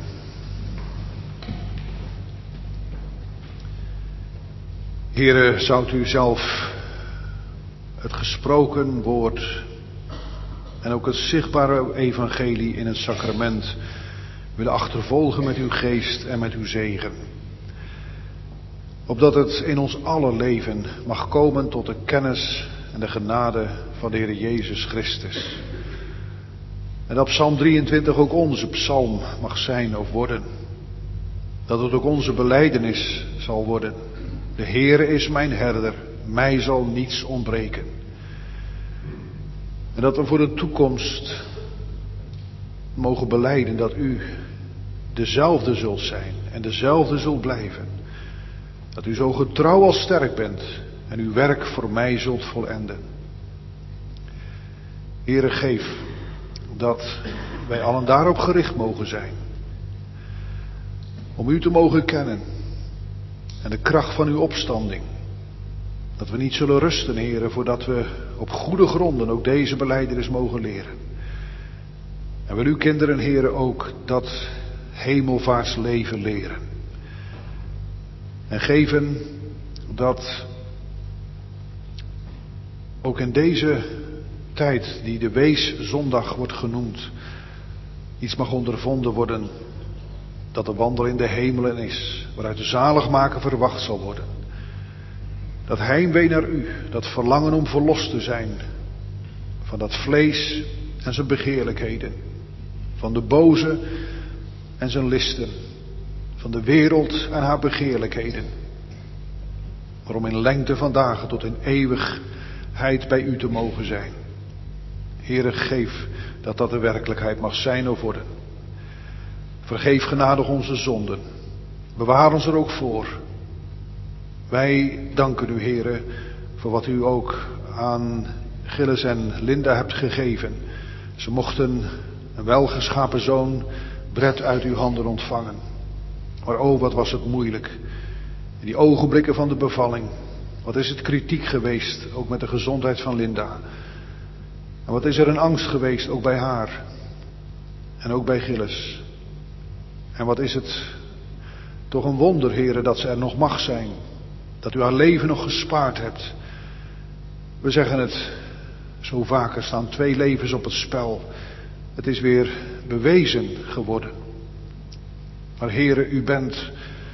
Heere, zou u zelf het gesproken woord en ook het zichtbare evangelie in het sacrament willen achtervolgen met uw geest en met uw zegen. Opdat het in ons alle leven mag komen tot de kennis en de genade van de Heer Jezus Christus. En dat Psalm 23 ook onze psalm mag zijn of worden. Dat het ook onze belijdenis zal worden. De Heere is mijn herder, mij zal niets ontbreken. En dat we voor de toekomst mogen belijden dat u dezelfde zult zijn en dezelfde zult blijven. Dat u zo getrouw als sterk bent en uw werk voor mij zult volenden. Heere, geef dat wij allen daarop gericht mogen zijn. Om u te mogen kennen en de kracht van uw opstanding. Dat we niet zullen rusten, Heere, voordat we op goede gronden ook deze belijdenis mogen leren. En wil uw kinderen, Heere, ook dat hemelvaarts leven leren. En geven dat ook in deze tijd die de Weeszondag wordt genoemd, iets mag ondervonden worden dat de wandel in de hemelen is, waaruit de zaligmaker verwacht zal worden. Dat heimwee naar u, dat verlangen om verlost te zijn van dat vlees en zijn begeerlijkheden, van de boze en zijn listen, van de wereld en haar begeerlijkheden. Maar om in lengte van dagen tot in eeuwigheid bij u te mogen zijn. Heere, geef dat dat de werkelijkheid mag zijn of worden. Vergeef genadig onze zonden. Bewaar ons er ook voor. Wij danken u, Heere, voor wat u ook aan Gilles en Linda hebt gegeven. Ze mochten een welgeschapen zoon, Brett, uit uw handen ontvangen. Maar oh, wat was het moeilijk. In die ogenblikken van de bevalling. Wat is het kritiek geweest, ook met de gezondheid van Linda. En wat is er een angst geweest, ook bij haar. En ook bij Gilles. En wat is het toch een wonder, Heere, dat ze er nog mag zijn. Dat u haar leven nog gespaard hebt. We zeggen het zo vaak, er staan 2 levens op het spel. Het is weer bewezen geworden. Maar Heere, u bent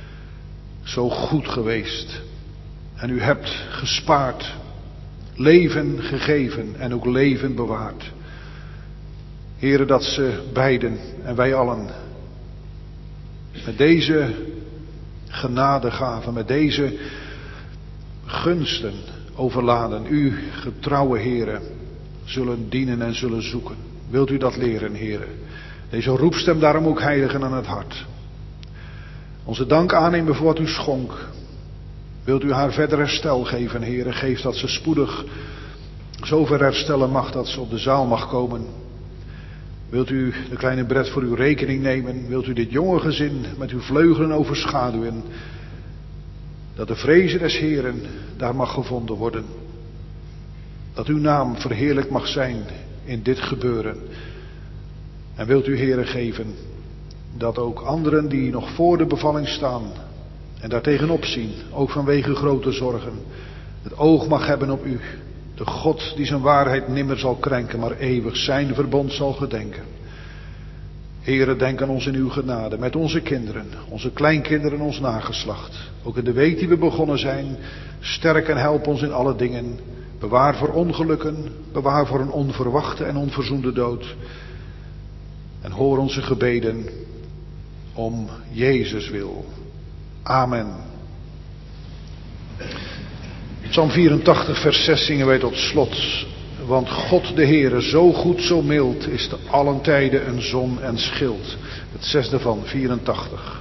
zo goed geweest. En u hebt gespaard. Leven gegeven en ook leven bewaard. Heere, dat ze beiden en wij allen met deze genadegaven, met deze gunsten overladen, u getrouwe Heere, zullen dienen en zullen zoeken. Wilt u dat leren, Heere? Deze roepstem daarom ook heiligen aan het hart. Onze dank aannemen voor wat u schonk. Wilt u haar verder herstel geven, Heere? Geef dat ze spoedig zover herstellen mag dat ze op de zaal mag komen. Wilt u de kleine Brett voor uw rekening nemen? Wilt u dit jonge gezin met uw vleugelen overschaduwen? Dat de vreze des Heeren daar mag gevonden worden. Dat uw naam verheerlijk mag zijn in dit gebeuren. En wilt u, Heere, geven dat ook anderen die nog voor de bevalling staan en daartegenop zien, ook vanwege grote zorgen, het oog mag hebben op u. De God die zijn waarheid nimmer zal krenken, maar eeuwig zijn verbond zal gedenken. Heere, denk aan ons in uw genade, met onze kinderen, onze kleinkinderen en ons nageslacht. Ook in de week die we begonnen zijn, sterk en help ons in alle dingen. Bewaar voor ongelukken, bewaar voor een onverwachte en onverzoende dood. En hoor onze gebeden om Jezus wil. Amen. Psalm 84 vers 6 zingen wij tot slot. Want God de Heere, zo goed, zo mild, is te allen tijden een zon en schild. Het 6e van 84.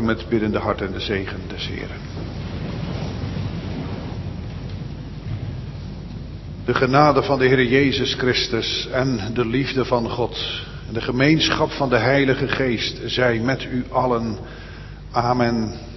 samen met biddende hart en de zegen des Heren. De genade van de Heer Jezus Christus en de liefde van God en de gemeenschap van de Heilige Geest zij met u allen. Amen.